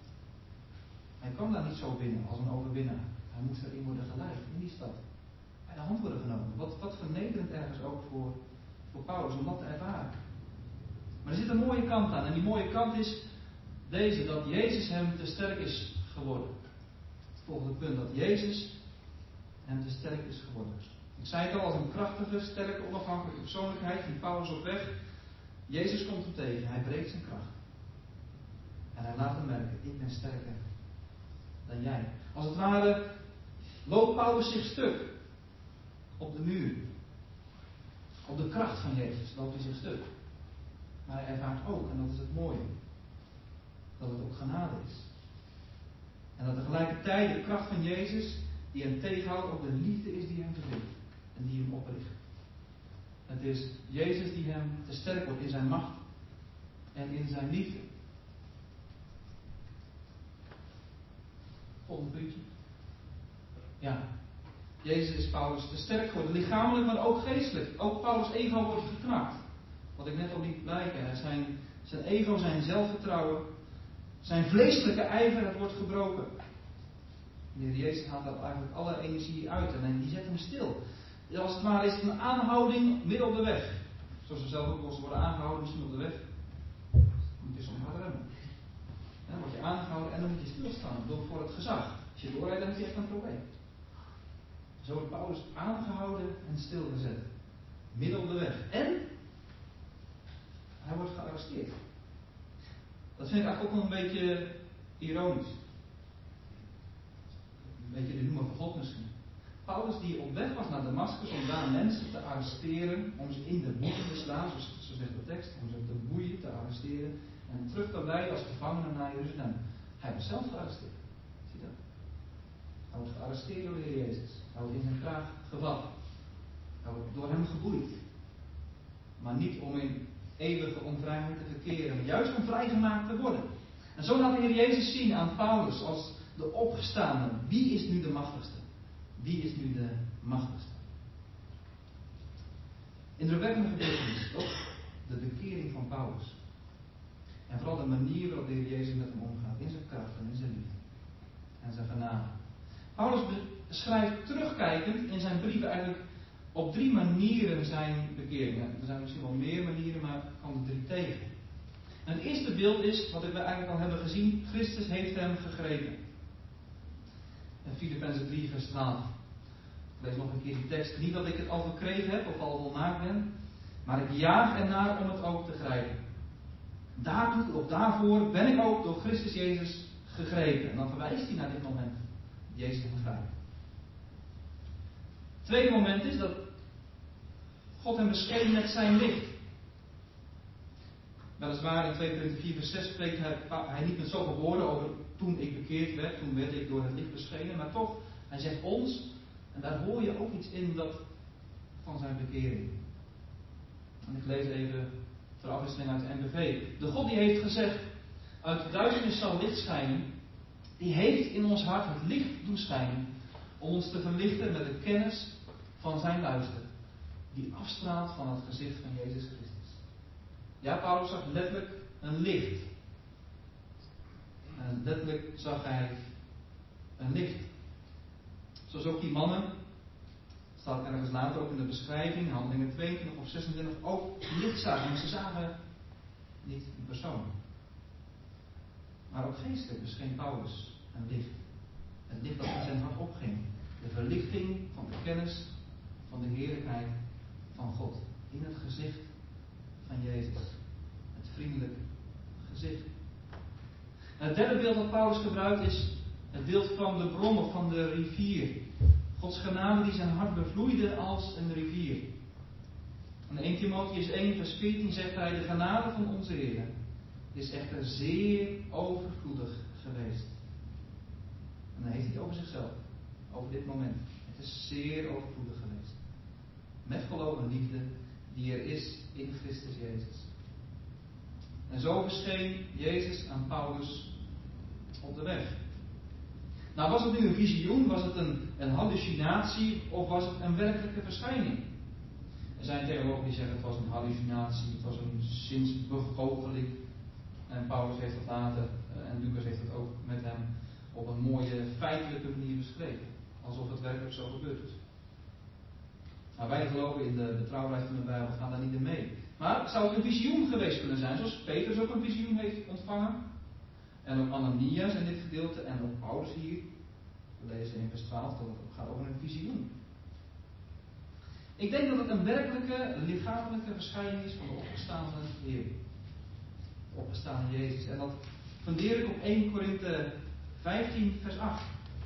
Hij kwam daar niet zo binnen als een overwinnaar. Hij moest erin worden geleid, in die stad. Bij de hand worden genomen. Wat vernederend ergens ook voor Paulus om dat te ervaren. Maar er zit een mooie kant aan. En die mooie kant is deze, dat Jezus hem te sterk is geworden. Het volgende punt, dat Jezus hem te sterk is geworden. Ik zei het al, als een krachtige, sterke, onafhankelijke persoonlijkheid ging Paulus op weg. Jezus komt hem tegen, hij breekt zijn kracht. En hij laat hem merken, ik ben sterker dan jij. Als het ware loopt Paulus zich stuk op de muur. Op de kracht van Jezus loopt hij zich stuk. Maar hij ervaart ook, en dat is het mooie, dat het ook genade is. En dat tegelijkertijd de kracht van Jezus, die hem tegenhoudt, ook de liefde is die hem verbindt. En die hem opricht. Het is Jezus die hem te sterk wordt in zijn macht en in zijn liefde. Volgende puntje. Ja. Jezus is Paulus te sterk geworden. Lichamelijk, maar ook geestelijk. Ook Paulus' ego wordt geknakt. Wat ik net al liet blijken. Zijn ego, zijn zelfvertrouwen, zijn vleeselijke ijver, dat wordt gebroken. De Heer Jezus haalt daar eigenlijk alle energie uit en die zet hem stil. Als het maar is het een aanhouding midden op de weg. Zoals we zelf ook wel eens worden aangehouden, misschien op de weg. Dan moet je soms hard remmen. Dan word je aangehouden en dan moet je stilstaan voor het gezag. Als je doorrijdt, dan heb je echt een probleem. Zo wordt Paulus aangehouden en stilgezet. Midden op de weg. En hij wordt gearresteerd. Dat vind ik eigenlijk ook wel een beetje ironisch. Een beetje de noemer van God misschien. Paulus die op weg was naar Damascus om daar mensen te arresteren, om ze in de boeien te slaan, zo zegt de tekst, om ze te boeien, te arresteren. En terug te leiden als gevangene naar Jeruzalem. Hij wordt zelf gearresteerd. Zie je dat? Hij wordt gearresteerd door de Heer Jezus. Hij wordt in zijn kraag gevat. Hij wordt door hem geboeid. Maar niet om in eeuwige onvrijheid te verkeren, maar juist om vrijgemaakt te worden. En zo laat de Heer Jezus zien aan Paulus als de opgestaande. Wie is nu de machtigste? Wie is nu de machtigste? Indrukwekkende gebeurtenis, toch? De bekering van Paulus. En vooral de manier waarop de Heer Jezus met hem omgaat. In zijn kracht en in zijn liefde. En zijn genade. Paulus beschrijft terugkijkend in zijn brieven eigenlijk op 3 manieren zijn bekering. Er zijn misschien wel meer manieren, maar ik kwam er 3 tegen. En het eerste beeld is, wat we eigenlijk al hebben gezien, Christus heeft hem gegrepen. In Filippenzen 3 vers 12. Ik lees nog een keer die tekst. Niet dat ik het al verkregen heb of al volmaakt ben, maar ik jaag ernaar om het ook te grijpen. Daartoe of daarvoor ben ik ook door Christus Jezus gegrepen. En dan verwijst hij naar dit moment. Jezus hem grijpt. Het tweede moment is dat God hem bescheen met zijn licht. Weliswaar in 2 Korinthe 4 vers 6 spreekt hij niet met zoveel woorden over toen ik bekeerd werd, toen werd ik door het licht beschenen, maar toch, hij zegt ons, en daar hoor je ook iets in van zijn bekering. En ik lees even ter afwisseling uit de NBV. De God die heeft gezegd, uit de duisternis zal licht schijnen, die heeft in ons hart het licht doen schijnen, om ons te verlichten met de kennis van zijn luister, die afstraalt van het gezicht van Jezus Christus. Ja, Paulus zag letterlijk een licht. En letterlijk zag hij een licht. Zoals ook die mannen, staat ergens later ook in de beschrijving, handelingen 22 of 26, ook licht zagen. Maar ze zagen niet een persoon. Maar ook geestelijk bescheen Paulus een licht. Het licht dat in zijn hart opging. De verlichting van de kennis van de heerlijkheid van God. In het gezicht van Jezus. Het vriendelijk gezicht. En het derde beeld dat Paulus gebruikt is het beeld van de bron of van de rivier. Gods genade die zijn hart bevloeide als een rivier. In 1 Timotheüs 1 vers 14 zegt hij, de genade van onze Heer is echter zeer overvloedig geweest. En dan heeft hij het over zichzelf. Over dit moment. Het is zeer overvloedig geweest. Met geloof en liefde die er is in Christus Jezus. En zo verscheen Jezus aan Paulus op de weg. Nou, was het nu een visioen, was het een hallucinatie of was het een werkelijke verschijning? Er zijn theologen die zeggen het was een hallucinatie, het was een zinsbegoocheling. En Paulus heeft dat later, en Lucas heeft het ook met hem op een mooie feitelijke manier beschreven. Alsof het werkelijk zo gebeurd is. Maar wij geloven in de betrouwbaarheid van de Bijbel, gaan daar niet in mee. Maar zou het een visioen geweest kunnen zijn, zoals Petrus ook een visioen heeft ontvangen? En ook Ananias in dit gedeelte, en ook Paulus hier. We lezen in vers 12 dat het gaat over een visioen. Ik denk dat het een werkelijke, lichamelijke verschijning is van de opgestaande Heer. De opgestaande Jezus. En dat fundeer ik op 1 Korinthe 15 vers 8.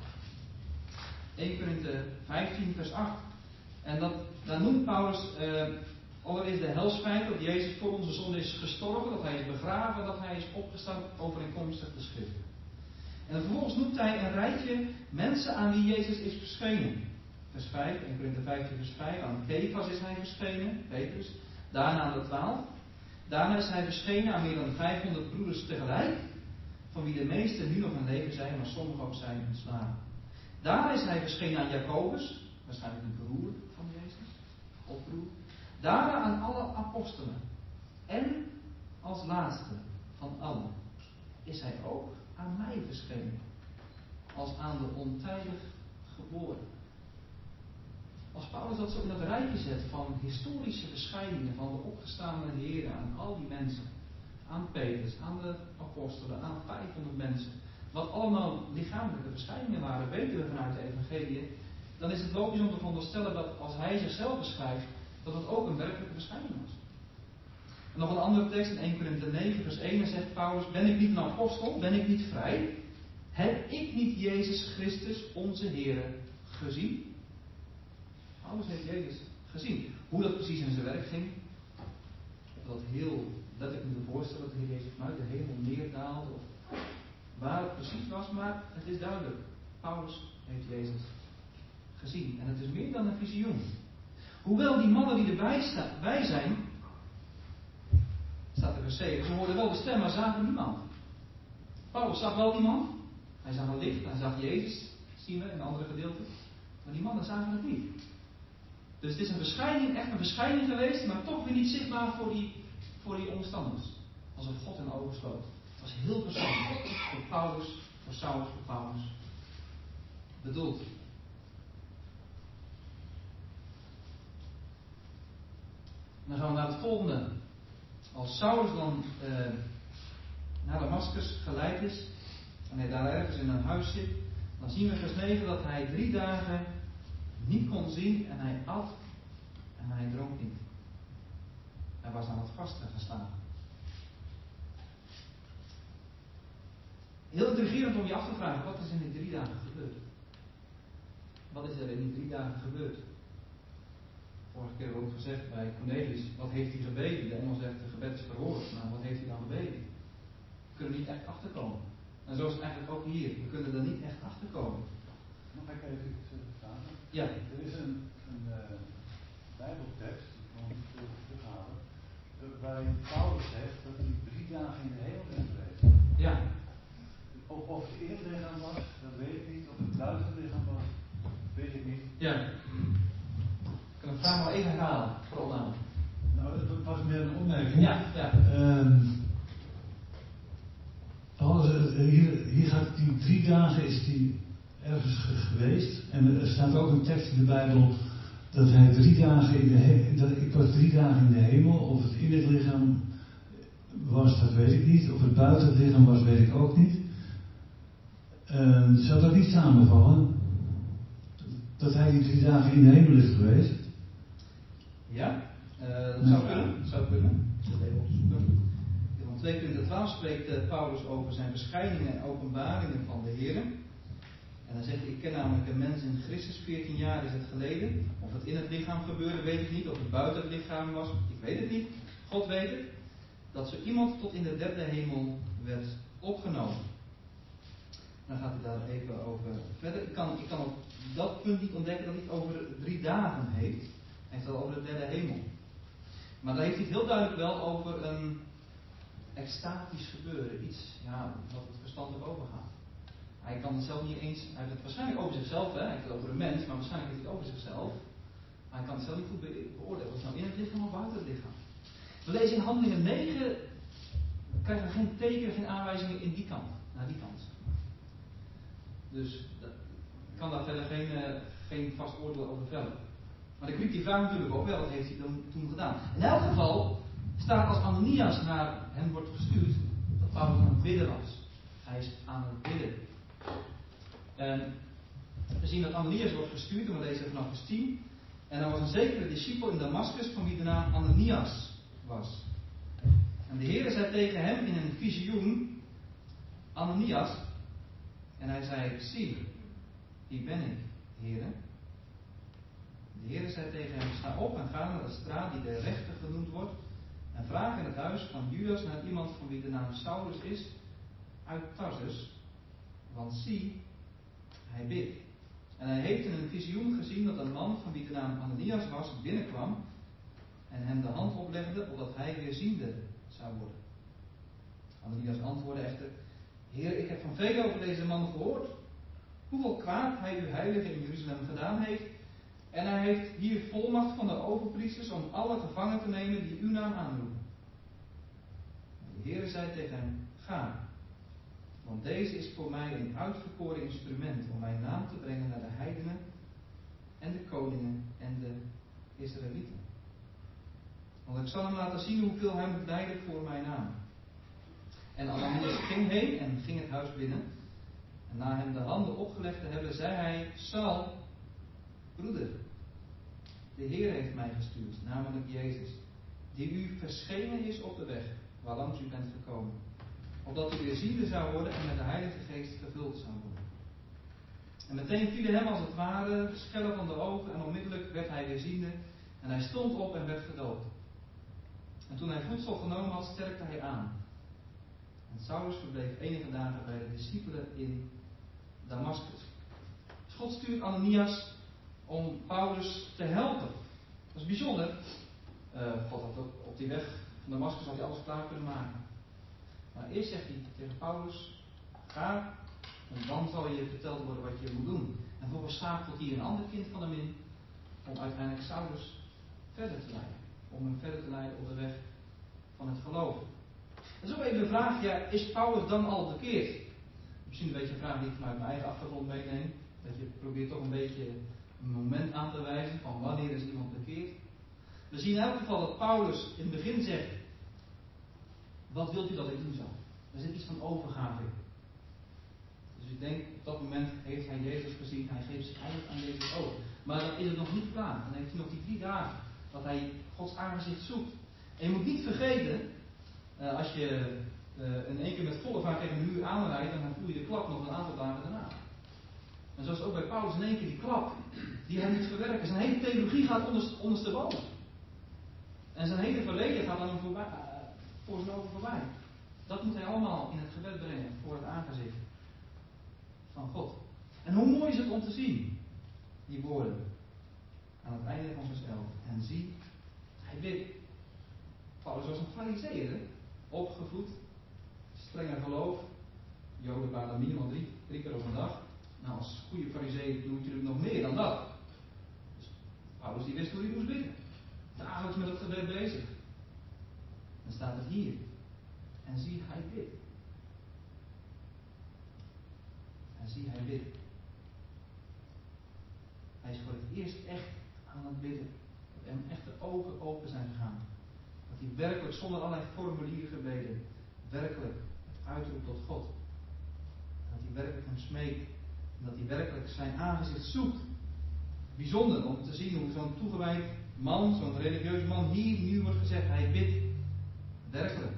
1 Korinthe 15 vers 8. En daar noemt Paulus allereerst de helsfeit dat Jezus voor onze zonde is gestorven, dat hij is begraven, dat hij is opgestaan overeenkomstig de schriften. En vervolgens noemt hij een rijtje mensen aan wie Jezus is verschenen. Vers 5, 1 Korinthe 15 vers 5, aan Kefas is hij verschenen, Petrus. Daarna aan de 12. Daarna is hij verschenen aan meer dan 500 broeders tegelijk, van wie de meesten nu nog in leven zijn, maar sommigen ook zijn ontslagen. Daarna is hij verschenen aan Jacobus, waarschijnlijk een broer van Jezus, opbroer. Daarna aan alle apostelen. En als laatste van allen is hij ook aan mij verschenen. Als aan de ontijdig geboren. Als Paulus dat zo in dat rijtje zet van historische verschijningen van de opgestaande Heer aan al die mensen. Aan Petrus, aan de apostelen, aan 500 mensen. Wat allemaal lichamelijke verschijningen waren, weten we vanuit de evangelie. Dan is het logisch om te veronderstellen dat als hij zichzelf beschrijft, dat het ook een werkelijke verschijning was. En nog een andere tekst in 1 Korinthe 9 vers 1 zegt Paulus, ben ik niet een apostel, ben ik niet vrij? Heb ik niet Jezus Christus, onze Heer, gezien? Paulus heeft Jezus gezien. Hoe dat precies in zijn werk ging, dat heel dat ik me voorstellen dat de Heer Jezus vanuit de hemel neerdaalde of waar het precies was, maar het is duidelijk. Paulus heeft Jezus gezien en het is meer dan een visioen. Hoewel die mannen die erbij zijn, staat er vers 7, ze hoorden wel de stem, maar zagen niemand. Paulus zag wel niemand, hij zag een licht, hij zag Jezus, zien we in een andere gedeelte, maar die mannen zagen het niet. Dus het is een verschijning, echt een verschijning geweest, maar toch weer niet zichtbaar voor die omstanders. Alsof God hen ogen sloot. Het was heel persoonlijk. Voor Paulus, voor Saulus, voor Paulus bedoeld. Dan gaan we naar het volgende. Als Saulus dan naar Damascus geleid is, en hij daar ergens in een huis zit, dan zien we vers 9 dat hij 3 dagen niet kon zien en hij at en hij dronk niet. Hij was aan het vasten gestaan. Heel intrigerend om je af te vragen, wat is in die 3 dagen gebeurd? Wat is er in die 3 dagen gebeurd? Vorige keer hebben we ook gezegd bij Cornelius, wat heeft hij gebeden? De engel zegt, de gebed is verhoord. Nou, wat heeft hij dan gebeden? We kunnen niet echt achterkomen. En zo is het eigenlijk ook hier. We kunnen er niet echt achterkomen. Mag ik even iets vragen? Ja. Er is een Bijbeltekst, die ik nog niet terughalen, waarin Paulus zegt dat hij 3 dagen in de hemel is geweest. Ja. Of het in het lichaam was, dat weet ik niet. Of het buiten het lichaam was, weet ik niet. Ja. Ik kan de vraag maar even herhalen, voor opname. Nou, het was meer een opmerking. Ja, ja. Paulus, hier gaat die 3 dagen is die ergens geweest. En er staat ook een tekst in de Bijbel dat hij 3 dagen in de hemel, ik was 3 dagen in de hemel. Of het in het lichaam was, dat weet ik niet. Of het buiten het lichaam was, weet ik ook niet. Zou dat niet samenvallen? Dat hij die 3 dagen in de hemel is geweest? Ja, dat zou kunnen. Zou kunnen. Ik zit even op te zoeken. In 2 Korinther 12 spreekt Paulus over zijn verschijningen en openbaringen van de Heer. En dan zegt hij, ik ken namelijk een mens in Christus, 14 jaar is het geleden. Of het in het lichaam gebeurde, weet ik niet. Of het buiten het lichaam was, ik weet het niet. God weet het. Dat zo iemand tot in de 3e hemel werd opgenomen. Dan gaat hij daar even over verder. Ik kan op dat punt niet ontdekken dat hij het over 3 dagen heeft. Hij heeft het al over de 3e hemel. Maar daar heeft hij het heel duidelijk wel over een extatisch gebeuren. Iets wat het verstand erboven gaat. Hij kan het zelf niet eens. Hij heeft het waarschijnlijk over zichzelf. Hij heeft het over een mens, maar waarschijnlijk heeft hij het over zichzelf. Maar hij kan het zelf niet goed beoordelen. Of het nou in het lichaam of buiten het lichaam. We lezen in Handelingen 9. We krijgen geen teken, geen aanwijzingen in die kant. Naar die kant. Dus ik kan daar verder geen vast oordeel over vellen. Maar de kriek die vraagt natuurlijk ook wel, wat heeft hij dan toen gedaan? In elk geval staat als Ananias naar hem wordt gestuurd, dat Paulus aan het bidden was. Hij is aan het bidden. En we zien dat Ananias wordt gestuurd, en we lezen vanaf vers 10. En er was een zekere discipel in Damascus van wie de naam Ananias was. En de Heer zei tegen hem in een visioen, Ananias. En hij zei, zie, hier ben ik, Heere. De Heer zei tegen hem, sta op en ga naar de straat die de rechter genoemd wordt. En vraag in het huis van Judas naar iemand van wie de naam Saulus is, uit Tarsus. Want zie, hij bidt. En hij heeft in een visioen gezien dat een man van wie de naam Ananias was, binnenkwam. En hem de hand oplegde, opdat hij weer ziende zou worden. Ananias antwoordde echter, Heer, ik heb van velen over deze man gehoord. Hoeveel kwaad hij uw heilige in Jeruzalem gedaan heeft. En hij heeft hier volmacht van de overpriesters om alle gevangen te nemen die uw naam aanroepen. De Heer zei tegen hem, ga. Want deze is voor mij een uitverkoren instrument om mijn naam te brengen naar de heidenen en de koningen en de Israëlieten. Want ik zal hem laten zien hoeveel hij moet lijden voor mijn naam. En Ananias ging heen en ging het huis binnen. En na hem de handen opgelegd te hebben, zei hij, Saul, broeder, de Heer heeft mij gestuurd, namelijk Jezus, die u verschenen is op de weg, waarlangs u bent gekomen. Opdat u weer ziende zou worden en met de Heilige Geest gevuld zou worden. En meteen vielen hem als het ware de schellen van de ogen en onmiddellijk werd hij weer ziende en hij stond op en werd gedoopt. En toen hij voedsel genomen had, sterkte hij aan. En Saulus verbleef enige dagen bij de discipelen in Damascus. Dus God stuurt Ananias om Paulus te helpen. Dat is bijzonder. God had op die weg van Damascus had hij alles klaar kunnen maken. Maar eerst zegt hij tegen Paulus: ga, en dan zal je verteld worden wat je moet doen. En vervolgens schakelt hij een ander kind van hem in om uiteindelijk Saulus verder te leiden. Om hem verder te leiden op de weg van het geloof. Dat is ook even de vraag, ja, is Paulus dan al bekeerd? Misschien een beetje een vraag die ik vanuit mijn eigen achtergrond meeneem. Dat je probeert toch een beetje een moment aan te wijzen van wanneer is iemand bekeerd. We zien in elk geval dat Paulus in het begin zegt: wat wilt u dat ik doen zal? Er zit iets van overgave in. Dus ik denk, op dat moment heeft hij Jezus gezien, hij geeft zich eigenlijk aan Jezus over. Maar dan is het nog niet klaar. Dan heeft hij nog die 3 dagen dat hij Gods aangezicht zoekt. En je moet niet vergeten, als je in één keer met volle vaart tegen een muur aanrijdt, dan voel je de klap nog een aantal dagen daarna. En zoals ook bij Paulus in één keer die klap, die hij moet verwerken. Zijn hele theologie gaat ondersteboven. En zijn hele verleden gaat aan hem voorbij, voor zijn ogen voorbij. Dat moet hij allemaal in het gebed brengen voor het aangezicht van God. En hoe mooi is het om te zien, die woorden, aan het einde van vers 11. En zie, hij bidt. Paulus was een farizeeër, opgevoed, strenger geloof. Joden baden minimaal 3 keer op een dag. Nou, als goede farizeeër doe je natuurlijk nog meer dan dat. Dus Paulus die wist hoe hij moest bidden. Dagelijks met het gebed bezig. Dan staat het hier. En zie, hij bidt. En zie, hij bidt. Hij is voor het eerst echt aan het bidden. Dat hem echt de ogen open zijn gegaan. Dat hij werkelijk zonder allerlei formulieren gebeden werkelijk het uitroept tot God. Dat hij werkelijk hem smeekt. En dat hij werkelijk zijn aangezicht zoekt. Bijzonder om te zien hoe zo'n toegewijd man, zo'n religieus man, hier nu wordt gezegd, hij bidt werkelijk.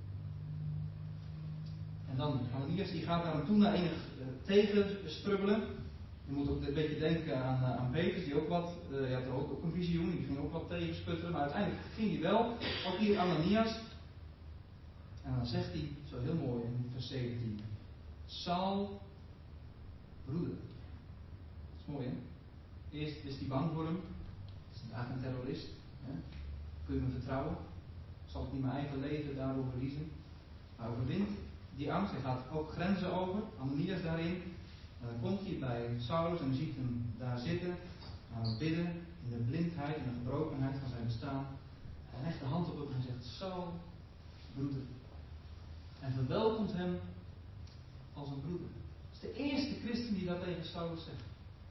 En dan, Ananias die gaat naar hem toe na enig tegenstrubbelen. Je moet ook een beetje denken aan Petrus, die ook wat, je had er ook een visioen, die ging ook wat tegensputteren, maar uiteindelijk ging hij wel, ook hier Ananias. En dan zegt hij, zo heel mooi in vers 17, Saul, broeder. Dat is mooi hè? Eerst is hij bang voor hem, is hij eigenlijk een terrorist. Hè? Kun je me vertrouwen? Zal ik niet mijn eigen leven daardoor verliezen? Hij overwint die angst, hij gaat ook grenzen over, Ananias daarin. En dan komt hij bij Saulus en ziet hem daar zitten, aan het bidden, in de blindheid en de gebrokenheid van zijn bestaan. Hij legt de hand op hem en zegt, Saul, broeder. En verwelkomt hem als een broeder. Het is de eerste christen die dat tegen Saulus zegt.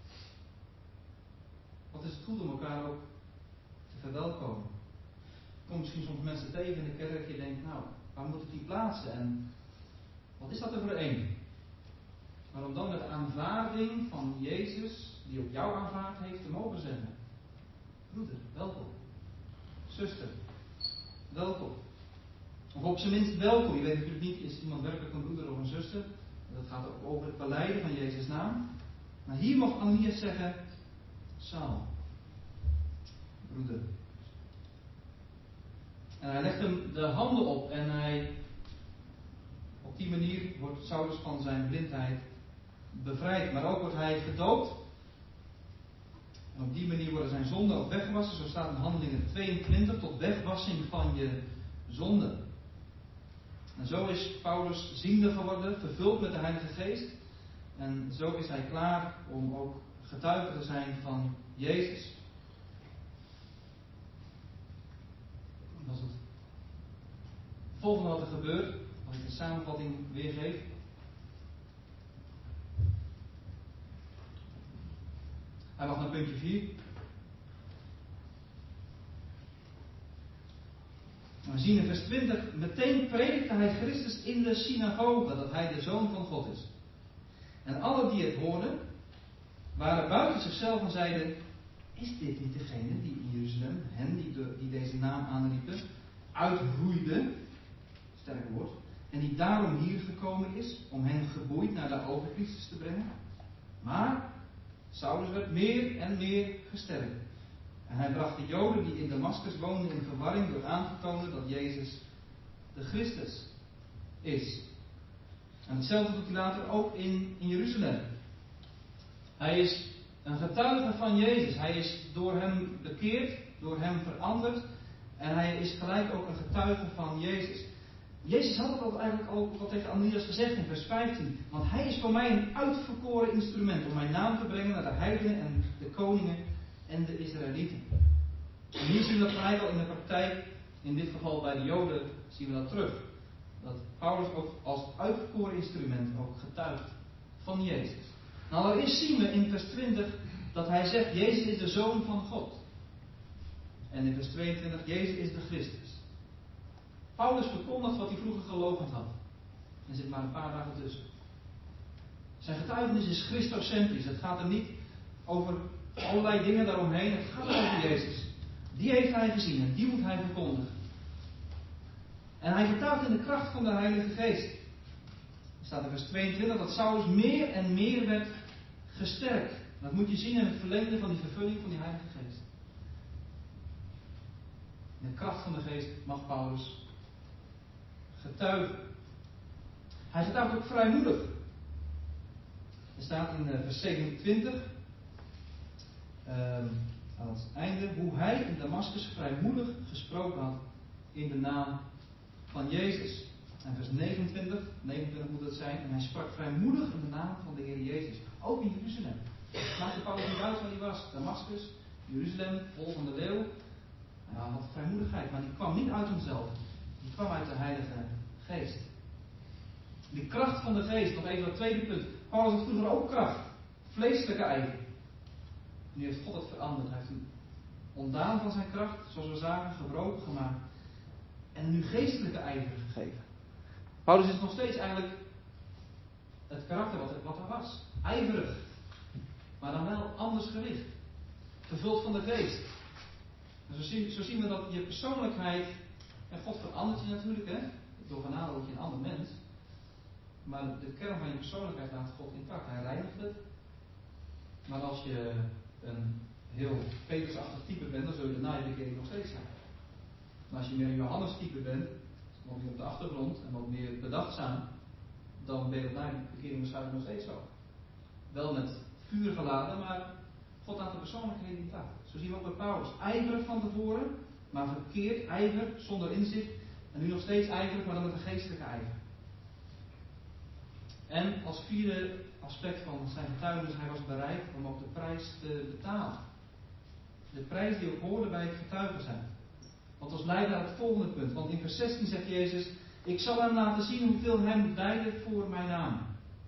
Wat is het goed om elkaar ook te verwelkomen. Je komt misschien soms mensen tegen in de kerk, je denkt, nou, waar moet ik die plaatsen? En wat is dat er voor een? Maar om dan met de aanvaarding van Jezus, die ook jou aanvaard heeft, te mogen zeggen. Broeder, welkom. Zuster, welkom. Of op zijn minst welkom. Je weet natuurlijk niet, is iemand werkelijk een broeder of een zuster? Dat gaat ook over het belijden van Jezus' naam. Maar hier mocht Ananias zeggen, Saul, broeder. En hij legt hem de handen op en op die manier wordt Saulus van zijn blindheid bevrijd. Maar ook wordt hij gedoopt. En op die manier worden zijn zonden ook weggewassen. Zo staat in Handelingen 22, tot wegwassing van je zonden. En zo is Paulus ziende geworden, vervuld met de Heilige Geest. En zo is hij klaar om ook getuige te zijn van Jezus. Dat is het volgende wat er gebeurt, als ik de samenvatting weergeef. Hij mag naar puntje 4. We zien in vers 20, meteen predikte hij Christus in de synagoge, dat hij de Zoon van God is. En alle die het hoorden, waren buiten zichzelf en zeiden, is dit niet degene die in Jeruzalem, hen die deze naam aanriepen, uitroeide, sterk woord, en die daarom hier gekomen is, om hen geboeid naar de overpriesters te brengen? Maar Saulus werd meer en meer gesterkt. En hij bracht de Joden die in Damascus woonden in verwarring door aan te tonen dat Jezus de Christus is. En hetzelfde doet hij later ook in Jeruzalem. Hij is een getuige van Jezus. Hij is door hem bekeerd, door hem veranderd. En hij is gelijk ook een getuige van Jezus. Jezus had het ook eigenlijk ook al tegen Ananias gezegd in vers 15. Want hij is voor mij een uitverkoren instrument om mijn naam te brengen naar de heidenen en de koningen en de Israëlieten. En hier zien we dat gelijk al in de praktijk, in dit geval bij de Joden, zien we dat terug. Dat Paulus ook als uitverkoren instrument ook getuigt van Jezus. Nou, allereerst zien we in vers 20 dat hij zegt, Jezus is de Zoon van God. En in vers 22, Jezus is de Christus. Paulus verkondigt wat hij vroeger geloochend had. Er zit maar een paar dagen tussen. Zijn getuigenis is Christocentrisch. Het gaat er niet over allerlei dingen daaromheen. Het gaat over Jezus. Die heeft hij gezien en die moet hij verkondigen. En hij getuigt in de kracht van de Heilige Geest. Er staat in vers 22 dat Saulus meer en meer werd gesterkt. Dat moet je zien in het verlengde van die vervulling van die Heilige Geest. In de kracht van de Geest mag Paulus getuigen. Hij getuigt ook vrijmoedig. Er staat in vers 27 aan het einde hoe hij in Damascus vrijmoedig gesproken had in de naam van Jezus. En vers 29 moet het zijn, en hij sprak vrijmoedig in de naam van de Heer Jezus. Ook in Jeruzalem. Maakte Paulus niet uit waar hij was. Damascus, Jeruzalem, vol van de leeuw. Hij had vrijmoedigheid, maar die kwam niet uit hemzelf. Die kwam uit de Heilige Geest. Die kracht van de Geest, nog even dat tweede punt. Paulus had vroeger ook kracht. Vleeselijke ijver. Nu heeft God het veranderd. Hij heeft hem ontdaan van zijn kracht, zoals we zagen, gebroken gemaakt. En nu geestelijke ijver gegeven. Paulus is nog steeds eigenlijk het karakter wat hij was. Ijverig. Maar dan wel anders gericht. Vervuld van de Geest. En zo zien we dat je persoonlijkheid. En God verandert je natuurlijk, hè. Door genade word je een ander mens. Maar de kern van je persoonlijkheid laat God intact. Hij reinigt het. Maar als je een heel Petrusachtig type bent, dan zul je na je bekering nog steeds zijn. Maar als je meer een Johannes type bent, wat meer op de achtergrond en wat meer bedachtzaam, dan ben je na je bekering waarschijnlijk nog steeds zo. Wel met vuur geladen, maar God laat de persoonlijkheid intact. Zo zien we ook bij Paulus. Ijverig van tevoren, maar verkeerd, ijver, zonder inzicht. En nu nog steeds ijverig, maar dan met een geestelijke ijver. En als vierde aspect van zijn getuigenis, hij was bereid om ook de prijs te betalen. De prijs die ook hoorde bij het getuigen zijn. Want ons leidt naar het volgende punt. Want in vers 16 zegt Jezus, ik zal hem laten zien hoeveel hij moet lijden voor mijn naam.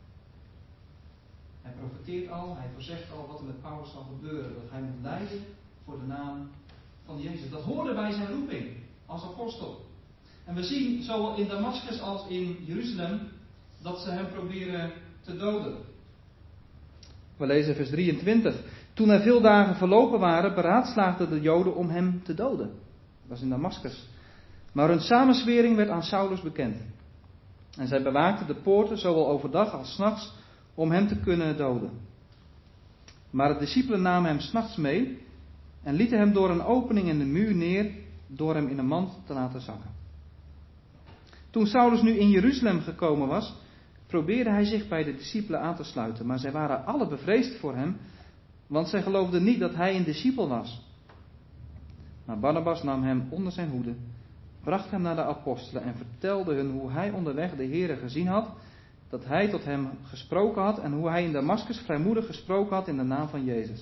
Hij profeteert al, hij voorzegt al wat er met Paulus zal gebeuren. Dat hij moet lijden voor de naam van Jezus. Dat hoorde bij zijn roeping als apostel. En we zien zowel in Damascus als in Jeruzalem dat ze hem proberen te doden. We lezen vers 23. Toen er veel dagen verlopen waren, beraadslaagden de Joden om hem te doden. Dat was in Damascus. Maar hun samenzwering werd aan Saulus bekend. En zij bewaakten de poorten, zowel overdag als 's nachts, om hem te kunnen doden. Maar de discipelen namen hem 's nachts mee en lieten hem door een opening in de muur neer, door hem in een mand te laten zakken. Toen Saulus nu in Jeruzalem gekomen was, probeerde hij zich bij de discipelen aan te sluiten, maar zij waren alle bevreesd voor hem, want zij geloofden niet dat hij een discipel was. Maar Barnabas nam hem onder zijn hoede, bracht hem naar de apostelen en vertelde hun hoe hij onderweg de Here gezien had, dat hij tot hem gesproken had en hoe hij in Damascus vrijmoedig gesproken had in de naam van Jezus.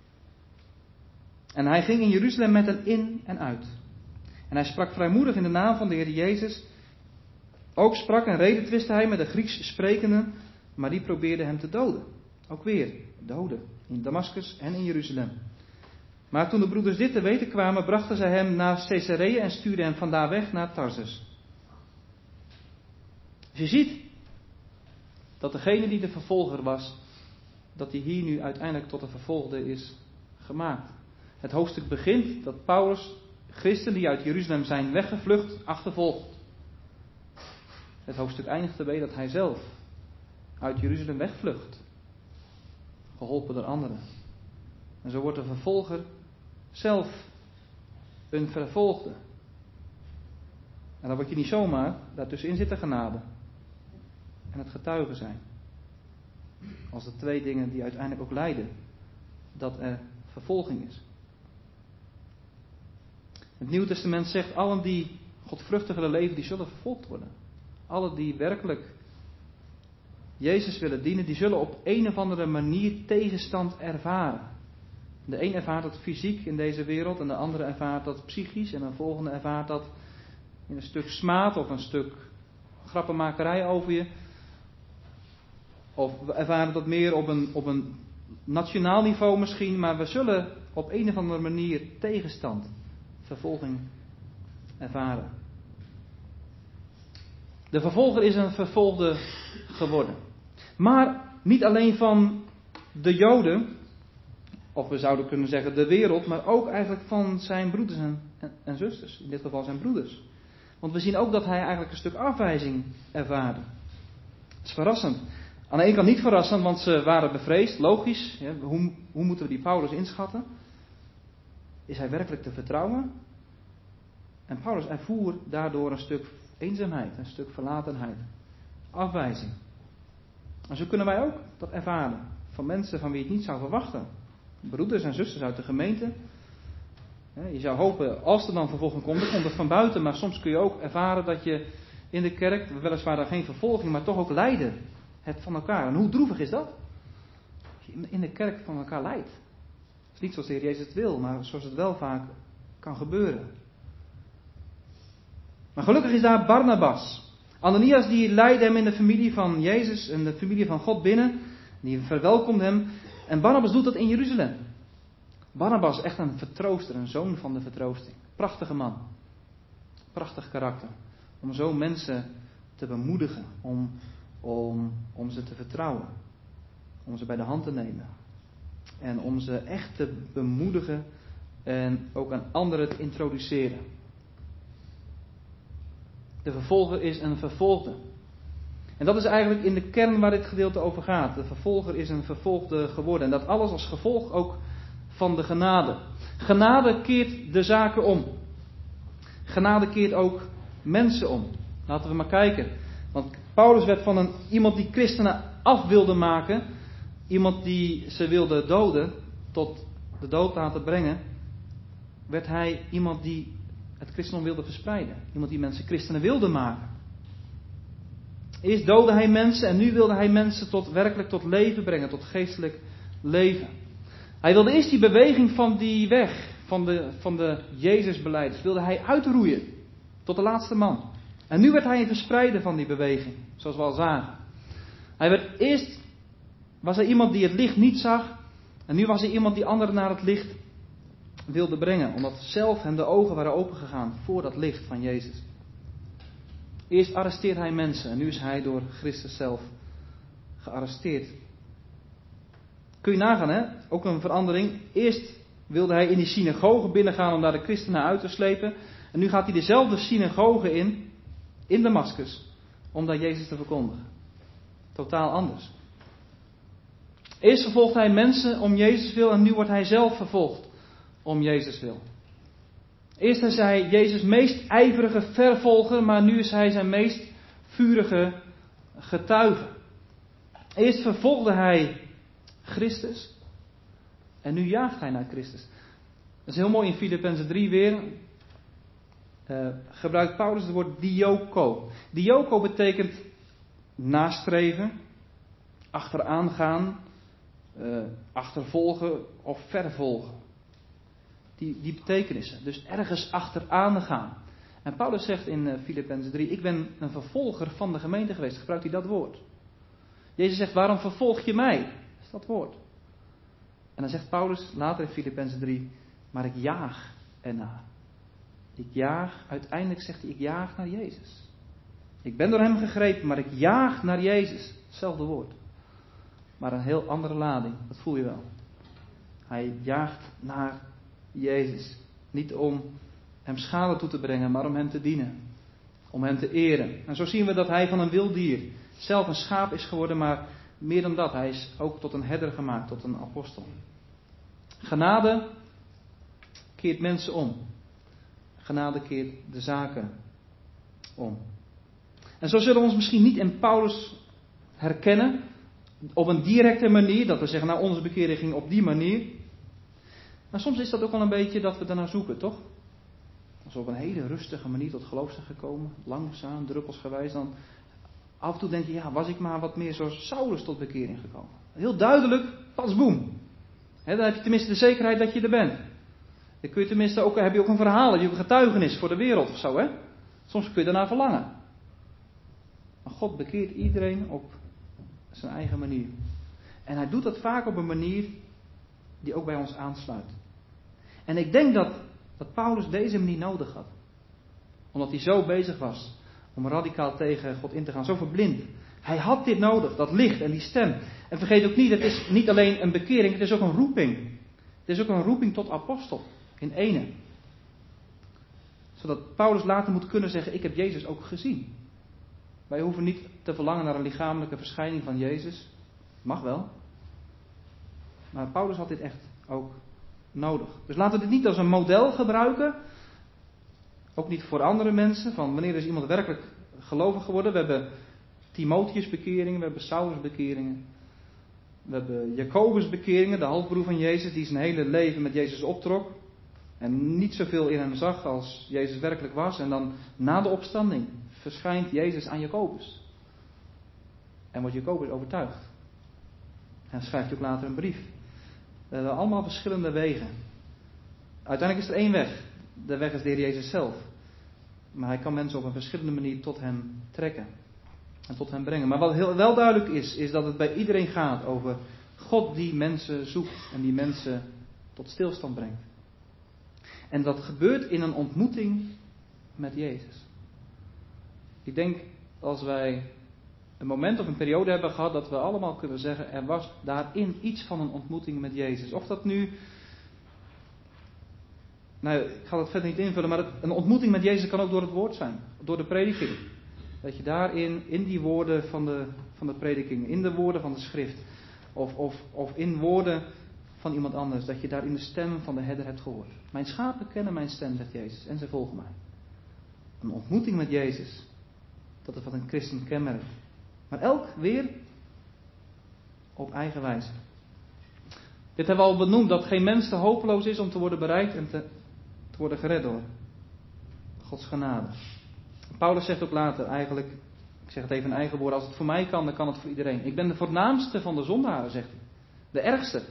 En hij ging in Jeruzalem met hen in en uit. En hij sprak vrijmoedig in de naam van de Heer Jezus. Ook sprak en redetwistte hij met de Grieks sprekenden, maar die probeerden hem te doden. Ook weer doden, in Damascus en in Jeruzalem. Maar toen de broeders dit te weten kwamen, brachten zij hem naar Caesarea en stuurden hem vandaar weg naar Tarsus. Dus je ziet dat degene die de vervolger was, dat hij hier nu uiteindelijk tot een vervolgde is gemaakt. Het hoofdstuk begint dat Paulus christen die uit Jeruzalem zijn weggevlucht achtervolgt. Het hoofdstuk eindigt ermee dat hij zelf uit Jeruzalem wegvlucht. Geholpen door anderen. En zo wordt de vervolger zelf een vervolgde. En dan word je niet zomaar, daartussenin zit de genade en het getuigen zijn. Als de twee dingen die uiteindelijk ook leiden dat er vervolging is. Het Nieuwe Testament zegt, allen die godvruchtig willen leven, die zullen vervolgd worden. Allen die werkelijk Jezus willen dienen, die zullen op een of andere manier tegenstand ervaren. De een ervaart dat fysiek in deze wereld en de andere ervaart dat psychisch en de volgende ervaart dat in een stuk smaad of een stuk grappenmakerij over je. Of we ervaren dat meer op een nationaal niveau misschien, maar we zullen op een of andere manier tegenstand, vervolging ervaren. De vervolger is een vervolgde geworden. Maar niet alleen van de Joden, of we zouden kunnen zeggen de wereld, maar ook eigenlijk van zijn broeders en zusters. In dit geval zijn broeders. Want we zien ook dat hij eigenlijk een stuk afwijzing ervaarde. Dat is verrassend. Aan de ene kant niet verrassend, want ze waren bevreesd, logisch. Ja, hoe moeten we die Paulus inschatten? Is hij werkelijk te vertrouwen? En Paulus ervoer daardoor een stuk eenzaamheid, een stuk verlatenheid, afwijzing. En zo kunnen wij ook dat ervaren. Van mensen van wie je het niet zou verwachten. Broeders en zusters uit de gemeente. Je zou hopen, als er dan vervolging komt, dan komt het van buiten. Maar soms kun je ook ervaren dat je in de kerk, weliswaar daar geen vervolging, maar toch ook lijden hebt van elkaar. En hoe droevig is dat? Als je in de kerk van elkaar lijdt. Het is niet zoals de Heer Jezus het wil, maar zoals het wel vaak kan gebeuren. Maar gelukkig is daar Barnabas. Ananias die leidde hem in de familie van Jezus en de familie van God binnen. Die verwelkomt hem. En Barnabas doet dat in Jeruzalem. Barnabas echt een vertrooster, een zoon van de vertroosting. Prachtige man. Prachtig karakter. Om zo mensen te bemoedigen. Om ze te vertrouwen. Om ze bij de hand te nemen. En om ze echt te bemoedigen en ook aan anderen te introduceren. De vervolger is een vervolgde. En dat is eigenlijk in de kern waar dit gedeelte over gaat. De vervolger is een vervolgde geworden. En dat alles als gevolg ook van de genade. Genade keert de zaken om. Genade keert ook mensen om. Laten we maar kijken. Want Paulus werd van iemand die christenen af wilde maken. Iemand die ze wilde doden. Tot de dood laten brengen. Werd hij iemand die het christendom wilde verspreiden. Iemand die mensen christenen wilde maken. Eerst doodde hij mensen en nu wilde hij mensen werkelijk tot leven brengen. Tot geestelijk leven. Hij wilde eerst die beweging van die weg. Van de Jezusbelijders. Wilde hij uitroeien. Tot de laatste man. En nu werd hij een verspreider van die beweging. Zoals we al zagen. Eerst was hij iemand die het licht niet zag. En nu was hij iemand die anderen naar het licht wilde brengen. Omdat zelf hem de ogen waren opengegaan voor dat licht van Jezus. Eerst arresteert hij mensen en nu is hij door Christus zelf gearresteerd. Kun je nagaan, hè? Ook een verandering. Eerst wilde hij in die synagoge binnengaan om daar de christenen uit te slepen. En nu gaat hij dezelfde synagoge in Damascus, om daar Jezus te verkondigen. Totaal anders. Eerst vervolgt hij mensen om Jezus wil en nu wordt hij zelf vervolgd om Jezus wil. Eerst is hij Jezus' meest ijverige vervolger, maar nu is hij zijn meest vurige getuige. Eerst vervolgde hij Christus en nu jaagt hij naar Christus. Dat is heel mooi in Filippenzen 3 weer. Gebruikt Paulus het woord dioko. Dioko betekent nastreven, achteraan gaan, achtervolgen of vervolgen. Die betekenissen. Dus ergens achteraan gaan. En Paulus zegt in Filippenzen 3, ik ben een vervolger van de gemeente geweest. Gebruikt hij dat woord. Jezus zegt, waarom vervolg je mij? Dat is dat woord. En dan zegt Paulus later in Filippenzen 3, maar ik jaag ernaar. Uiteindelijk zegt hij, ik jaag naar Jezus. Ik ben door hem gegrepen, maar ik jaag naar Jezus. Hetzelfde woord. Maar een heel andere lading, dat voel je wel. Hij jaagt naar Jezus. Niet om hem schade toe te brengen, maar om hem te dienen. Om hem te eren. En zo zien we dat hij van een wild dier zelf een schaap is geworden, maar meer dan dat. Hij is ook tot een herder gemaakt, tot een apostel. Genade keert mensen om. Genade keert de zaken om. En zo zullen we ons misschien niet in Paulus herkennen. Op een directe manier. Dat we zeggen, nou onze bekering ging op die manier. Maar soms is dat ook wel een beetje dat we daarnaar zoeken, toch? Als we op een hele rustige manier tot geloof zijn gekomen. Langzaam, druppelsgewijs. Dan af en toe denk je, ja, was ik maar wat meer zoals Saulus tot bekering gekomen. Heel duidelijk, pas boem. Dan heb je tenminste de zekerheid dat je er bent. Dan kun je tenminste ook, heb je ook een verhaal, heb je ook een getuigenis voor de wereld of zo, hè? Soms kun je daarnaar verlangen. Maar God bekeert iedereen op zijn eigen manier. En hij doet dat vaak op een manier die ook bij ons aansluit. En ik denk dat Paulus deze manier nodig had. Omdat hij zo bezig was om radicaal tegen God in te gaan, zo verblind. Hij had dit nodig, dat licht en die stem. En vergeet ook niet, het is niet alleen een bekering, het is ook een roeping. Het is ook een roeping tot apostel, in ene. Zodat Paulus later moet kunnen zeggen, ik heb Jezus ook gezien. Wij hoeven niet te verlangen naar een lichamelijke verschijning van Jezus. Mag wel. Maar Paulus had dit echt ook nodig. Dus laten we dit niet als een model gebruiken. Ook niet voor andere mensen. Van wanneer is iemand werkelijk gelovig geworden. We hebben Timotheus bekeringen. We hebben Saulus bekeringen. We hebben Jacobus bekeringen. De halfbroer van Jezus. Die zijn hele leven met Jezus optrok. En niet zoveel in hem zag als Jezus werkelijk was. En dan na de opstanding verschijnt Jezus aan Jacobus. En wordt Jacobus overtuigd. En schrijft ook later een brief. We hebben allemaal verschillende wegen. Uiteindelijk is er één weg. De weg is de Heer Jezus zelf. Maar hij kan mensen op een verschillende manier tot hem trekken. En tot hem brengen. Maar wat heel wel duidelijk is dat het bij iedereen gaat over God die mensen zoekt. En die mensen tot stilstand brengt. En dat gebeurt in een ontmoeting met Jezus. Ik denk als wij een moment of een periode hebben gehad dat we allemaal kunnen zeggen, er was daarin iets van een ontmoeting met Jezus. Of dat nu, nou ik ga dat verder niet invullen, maar een ontmoeting met Jezus kan ook door het woord zijn. Door de prediking. Dat je daarin, in die woorden van de prediking, in de woorden van de schrift, of in woorden van iemand anders, dat je daarin de stem van de herder hebt gehoord. Mijn schapen kennen mijn stem, zegt Jezus, en ze volgen mij. Een ontmoeting met Jezus, dat is wat een christen kenmerkt. Maar elk weer op eigen wijze. Dit hebben we al benoemd, dat geen mens te hopeloos is om te worden bereikt en te worden gered door Gods genade. Paulus zegt ook later eigenlijk, ik zeg het even in eigen woorden, als het voor mij kan, dan kan het voor iedereen. Ik ben de voornaamste van de zondaren, zegt hij. De ergste.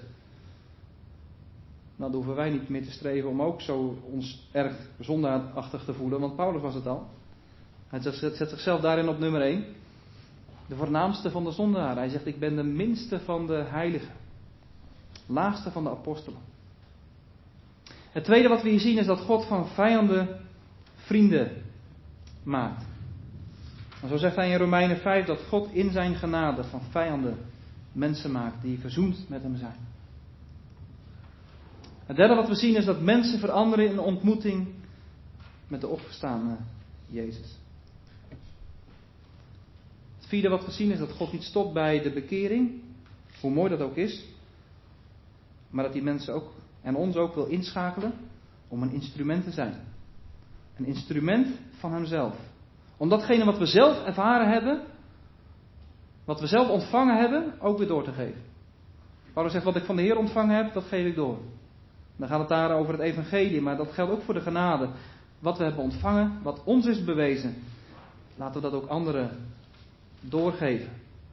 Nou, dan hoeven wij niet meer te streven om ook zo ons erg zondaarachtig te voelen, want Paulus was het al. Hij zet zichzelf daarin op nummer 1. De voornaamste van de zondaren. Hij zegt, ik ben de minste van de heiligen. Laagste van de apostelen. Het tweede wat we hier zien is dat God van vijanden vrienden maakt. En zo zegt hij in Romeinen 5 dat God in zijn genade van vijanden mensen maakt die verzoend met hem zijn. Het derde wat we zien is dat mensen veranderen in een ontmoeting met de opgestane Jezus. Het vierde wat we zien is dat God niet stopt bij de bekering, hoe mooi dat ook is, maar dat die mensen ook en ons ook wil inschakelen om een instrument te zijn. Een instrument van hemzelf. Om datgene wat we zelf ervaren hebben, wat we zelf ontvangen hebben, ook weer door te geven. Paulus zegt, wat ik van de Heer ontvangen heb, dat geef ik door. Dan gaat het daar over het evangelie, maar dat geldt ook voor de genade. Wat we hebben ontvangen, wat ons is bewezen, laten we dat ook anderen doorgeven.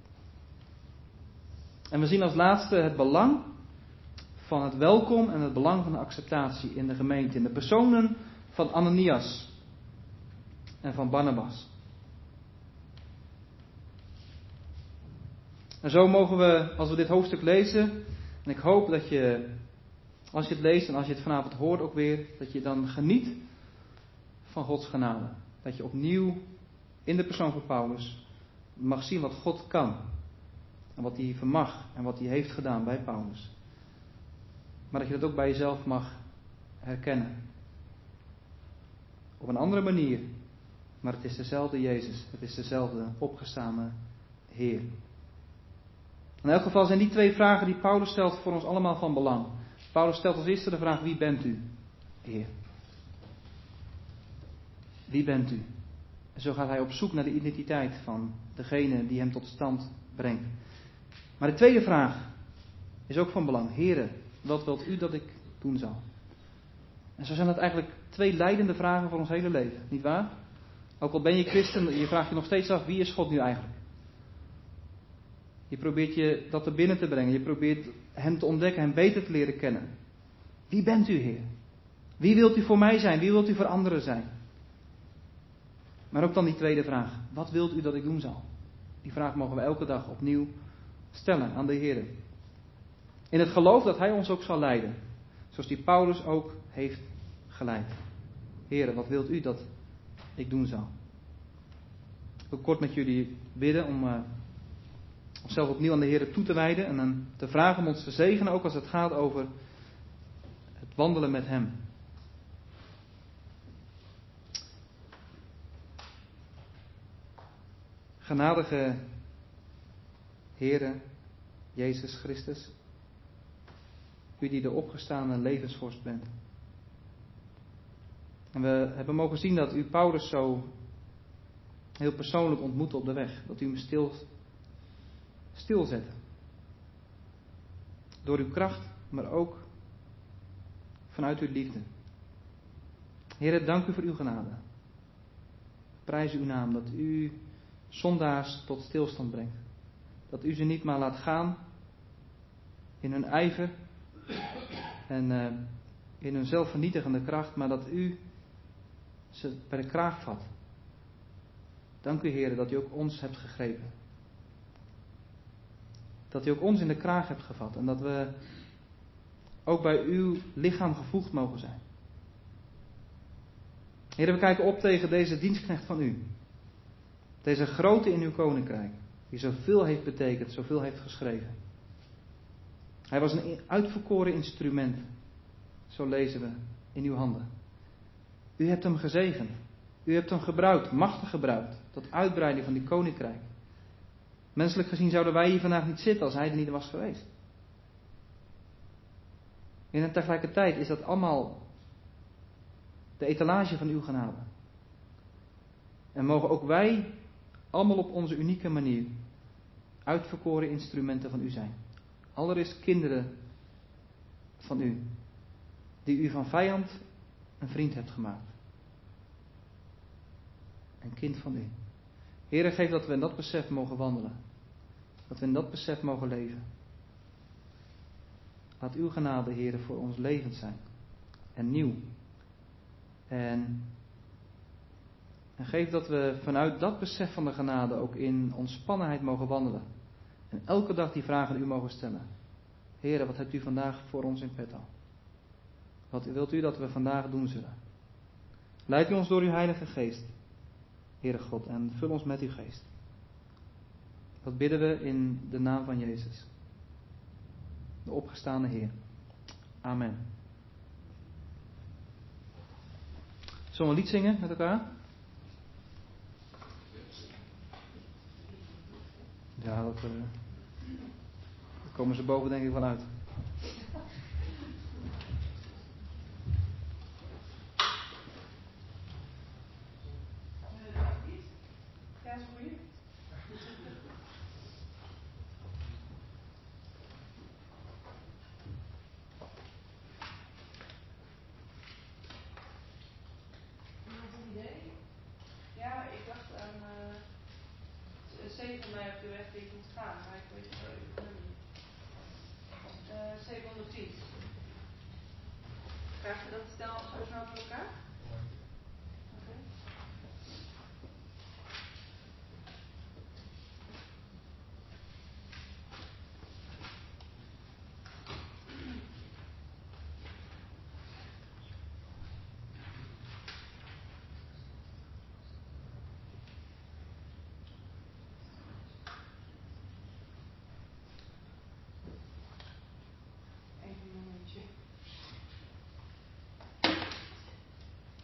En we zien als laatste het belang van het welkom en het belang van de acceptatie in de gemeente. In de personen van Ananias en van Barnabas. En zo mogen we, als we dit hoofdstuk lezen, en ik hoop dat je, als je het leest en als je het vanavond hoort ook weer, dat je dan geniet van Gods genade. Dat je opnieuw in de persoon van Paulus mag zien wat God kan. En wat hij vermag en wat hij heeft gedaan bij Paulus. Maar dat je dat ook bij jezelf mag herkennen. Op een andere manier. Maar het is dezelfde Jezus. Het is dezelfde opgestane Heer. In elk geval zijn die twee vragen die Paulus stelt voor ons allemaal van belang. Paulus stelt als eerste de vraag, wie bent u? Heer? Wie bent u? En zo gaat hij op zoek naar de identiteit van degene die hem tot stand brengt. Maar de tweede vraag is ook van belang. Heere, wat wilt u dat ik doen zal? En zo zijn het eigenlijk twee leidende vragen voor ons hele leven, niet waar? Ook al ben je christen, je vraagt je nog steeds af, wie is God nu eigenlijk? Je probeert je dat er binnen te brengen. Je probeert hem te ontdekken, hem beter te leren kennen. Wie bent u, Heer? Wie wilt u voor mij zijn? Wie wilt u voor anderen zijn? Maar ook dan die tweede vraag. Wat wilt u dat ik doen zal? Die vraag mogen we elke dag opnieuw stellen aan de Heer. In het geloof dat Hij ons ook zal leiden. Zoals die Paulus ook heeft geleid. Heer, wat wilt u dat ik doen zal? Ik wil kort met jullie bidden om onszelf opnieuw aan de Heer toe te wijden. En dan te vragen om ons te zegenen, ook als het gaat over het wandelen met Hem. Genadige Heere, Jezus Christus, u die de opgestane levensvorst bent. En we hebben mogen zien dat u Paulus zo heel persoonlijk ontmoette op de weg. Dat u hem stilzette. Door uw kracht, maar ook vanuit uw liefde. Heere, dank u voor uw genade. Prijs uw naam dat u zondaars tot stilstand brengt. Dat u ze niet maar laat gaan in hun ijver en in hun zelfvernietigende kracht, maar dat u ze bij de kraag vat. Dank u, Heer, dat u ook ons hebt gegrepen. Dat u ook ons in de kraag hebt gevat en dat we ook bij uw lichaam gevoegd mogen zijn. Heer, we kijken op tegen deze dienstknecht van u. Deze grote in uw koninkrijk, die zoveel heeft betekend, zoveel heeft geschreven. Hij was een uitverkoren instrument, zo lezen we, in uw handen. U hebt hem gezegend. U hebt hem gebruikt, machtig gebruikt, tot uitbreiding van die koninkrijk. Menselijk gezien zouden wij hier vandaag niet zitten als hij er niet was geweest. En tegelijkertijd is dat allemaal de etalage van uw genade. En mogen ook wij allemaal op onze unieke manier uitverkoren instrumenten van u zijn. Allereerst kinderen van u, die u van vijand een vriend hebt gemaakt. Een kind van u. Heere, geef dat we in dat besef mogen wandelen. Dat we in dat besef mogen leven. Laat uw genade, Heere, voor ons levend zijn. En nieuw. En geef dat we vanuit dat besef van de genade ook in ontspannenheid mogen wandelen. En elke dag die vragen aan u mogen stellen. Heere, wat hebt u vandaag voor ons in petto? Wat wilt u dat we vandaag doen zullen? Leid u ons door uw Heilige Geest, Heere God, en vul ons met uw Geest. Dat bidden we in de naam van Jezus, de opgestane Heer. Amen. Zullen we een lied zingen met elkaar? Ja, daar komen ze boven denk ik wel uit. Ja, is goed. Ja, ik dacht aan zegen mij op de weg die ik moet gaan, maar ik weet het niet. 710. Krijg je dat snel zo voor elkaar? Oké. Even een momentje.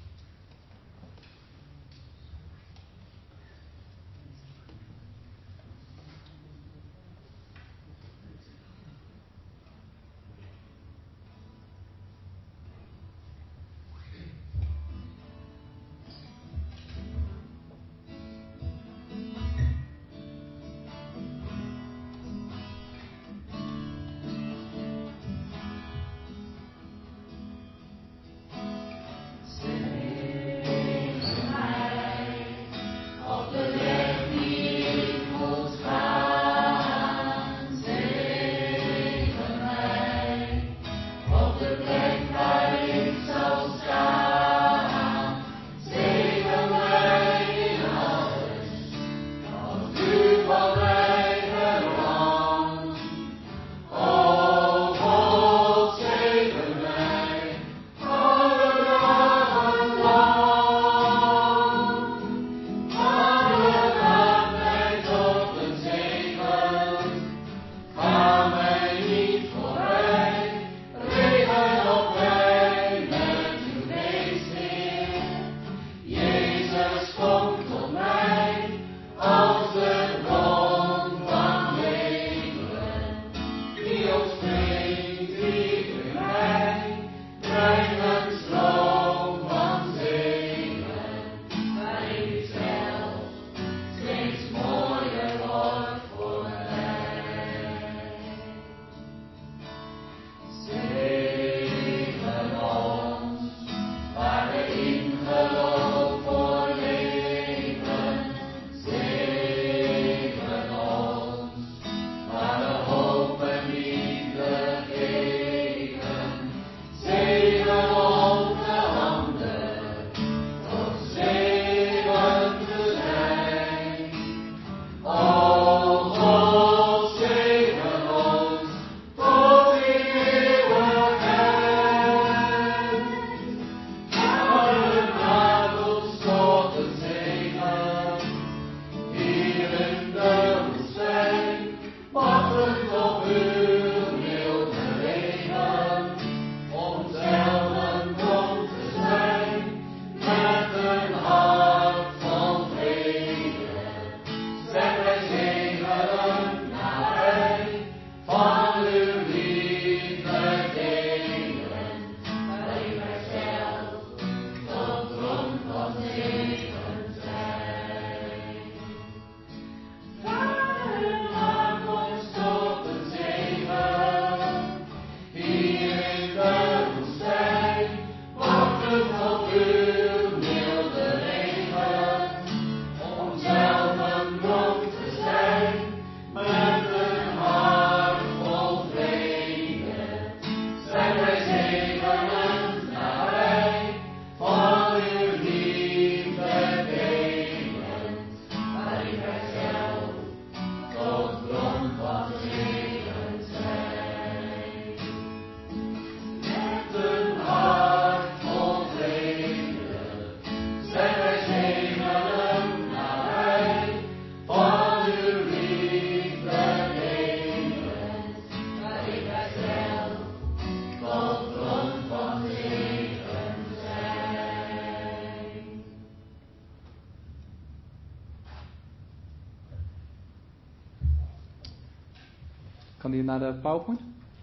Kan die naar de PowerPoint?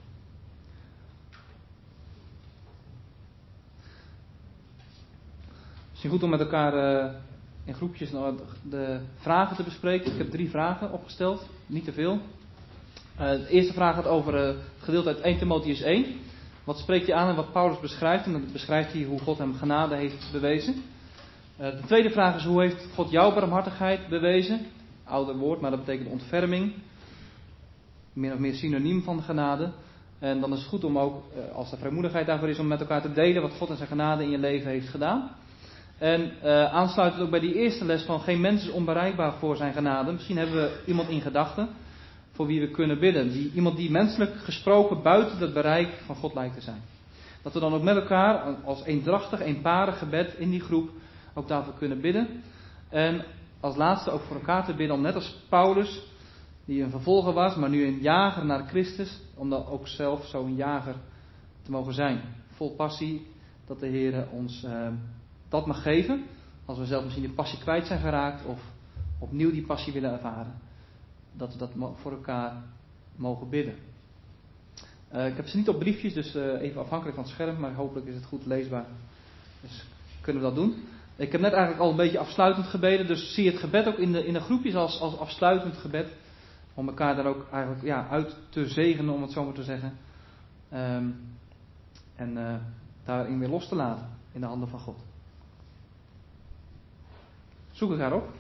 Misschien goed om met elkaar in groepjes de vragen te bespreken. Ik heb 3 vragen opgesteld, niet te veel. De eerste vraag gaat over het gedeelte uit 1 Timotheüs 1. Wat spreekt hij aan en wat Paulus beschrijft? En dan beschrijft hij hoe God hem genade heeft bewezen. De tweede vraag is: hoe heeft God jouw barmhartigheid bewezen? Ouder woord, maar dat betekent ontferming. Meer of meer synoniem van genade. En dan is het goed om ook, als er vrijmoedigheid daarvoor is, om met elkaar te delen wat God en zijn genade in je leven heeft gedaan. En aansluitend ook bij die eerste les van geen mens is onbereikbaar voor zijn genade. Misschien hebben we iemand in gedachten voor wie we kunnen bidden. Iemand die menselijk gesproken buiten het bereik van God lijkt te zijn. Dat we dan ook met elkaar als eendrachtig, eenparig gebed in die groep ook daarvoor kunnen bidden. En als laatste ook voor elkaar te bidden om net als Paulus, die een vervolger was, maar nu een jager naar Christus, om dan ook zelf zo'n jager te mogen zijn. Vol passie, dat de Heer ons dat mag geven. Als we zelf misschien de passie kwijt zijn geraakt of opnieuw die passie willen ervaren. Dat we dat voor elkaar mogen bidden. Ik heb ze niet op briefjes, dus even afhankelijk van het scherm, maar hopelijk is het goed leesbaar. Dus kunnen we dat doen. Ik heb net eigenlijk al een beetje afsluitend gebeden, dus zie het gebed ook in de groepjes als afsluitend gebed. Om elkaar daar ook eigenlijk uit te zegenen, om het zo maar te zeggen. En daarin weer los te laten in de handen van God. Zoek elkaar op.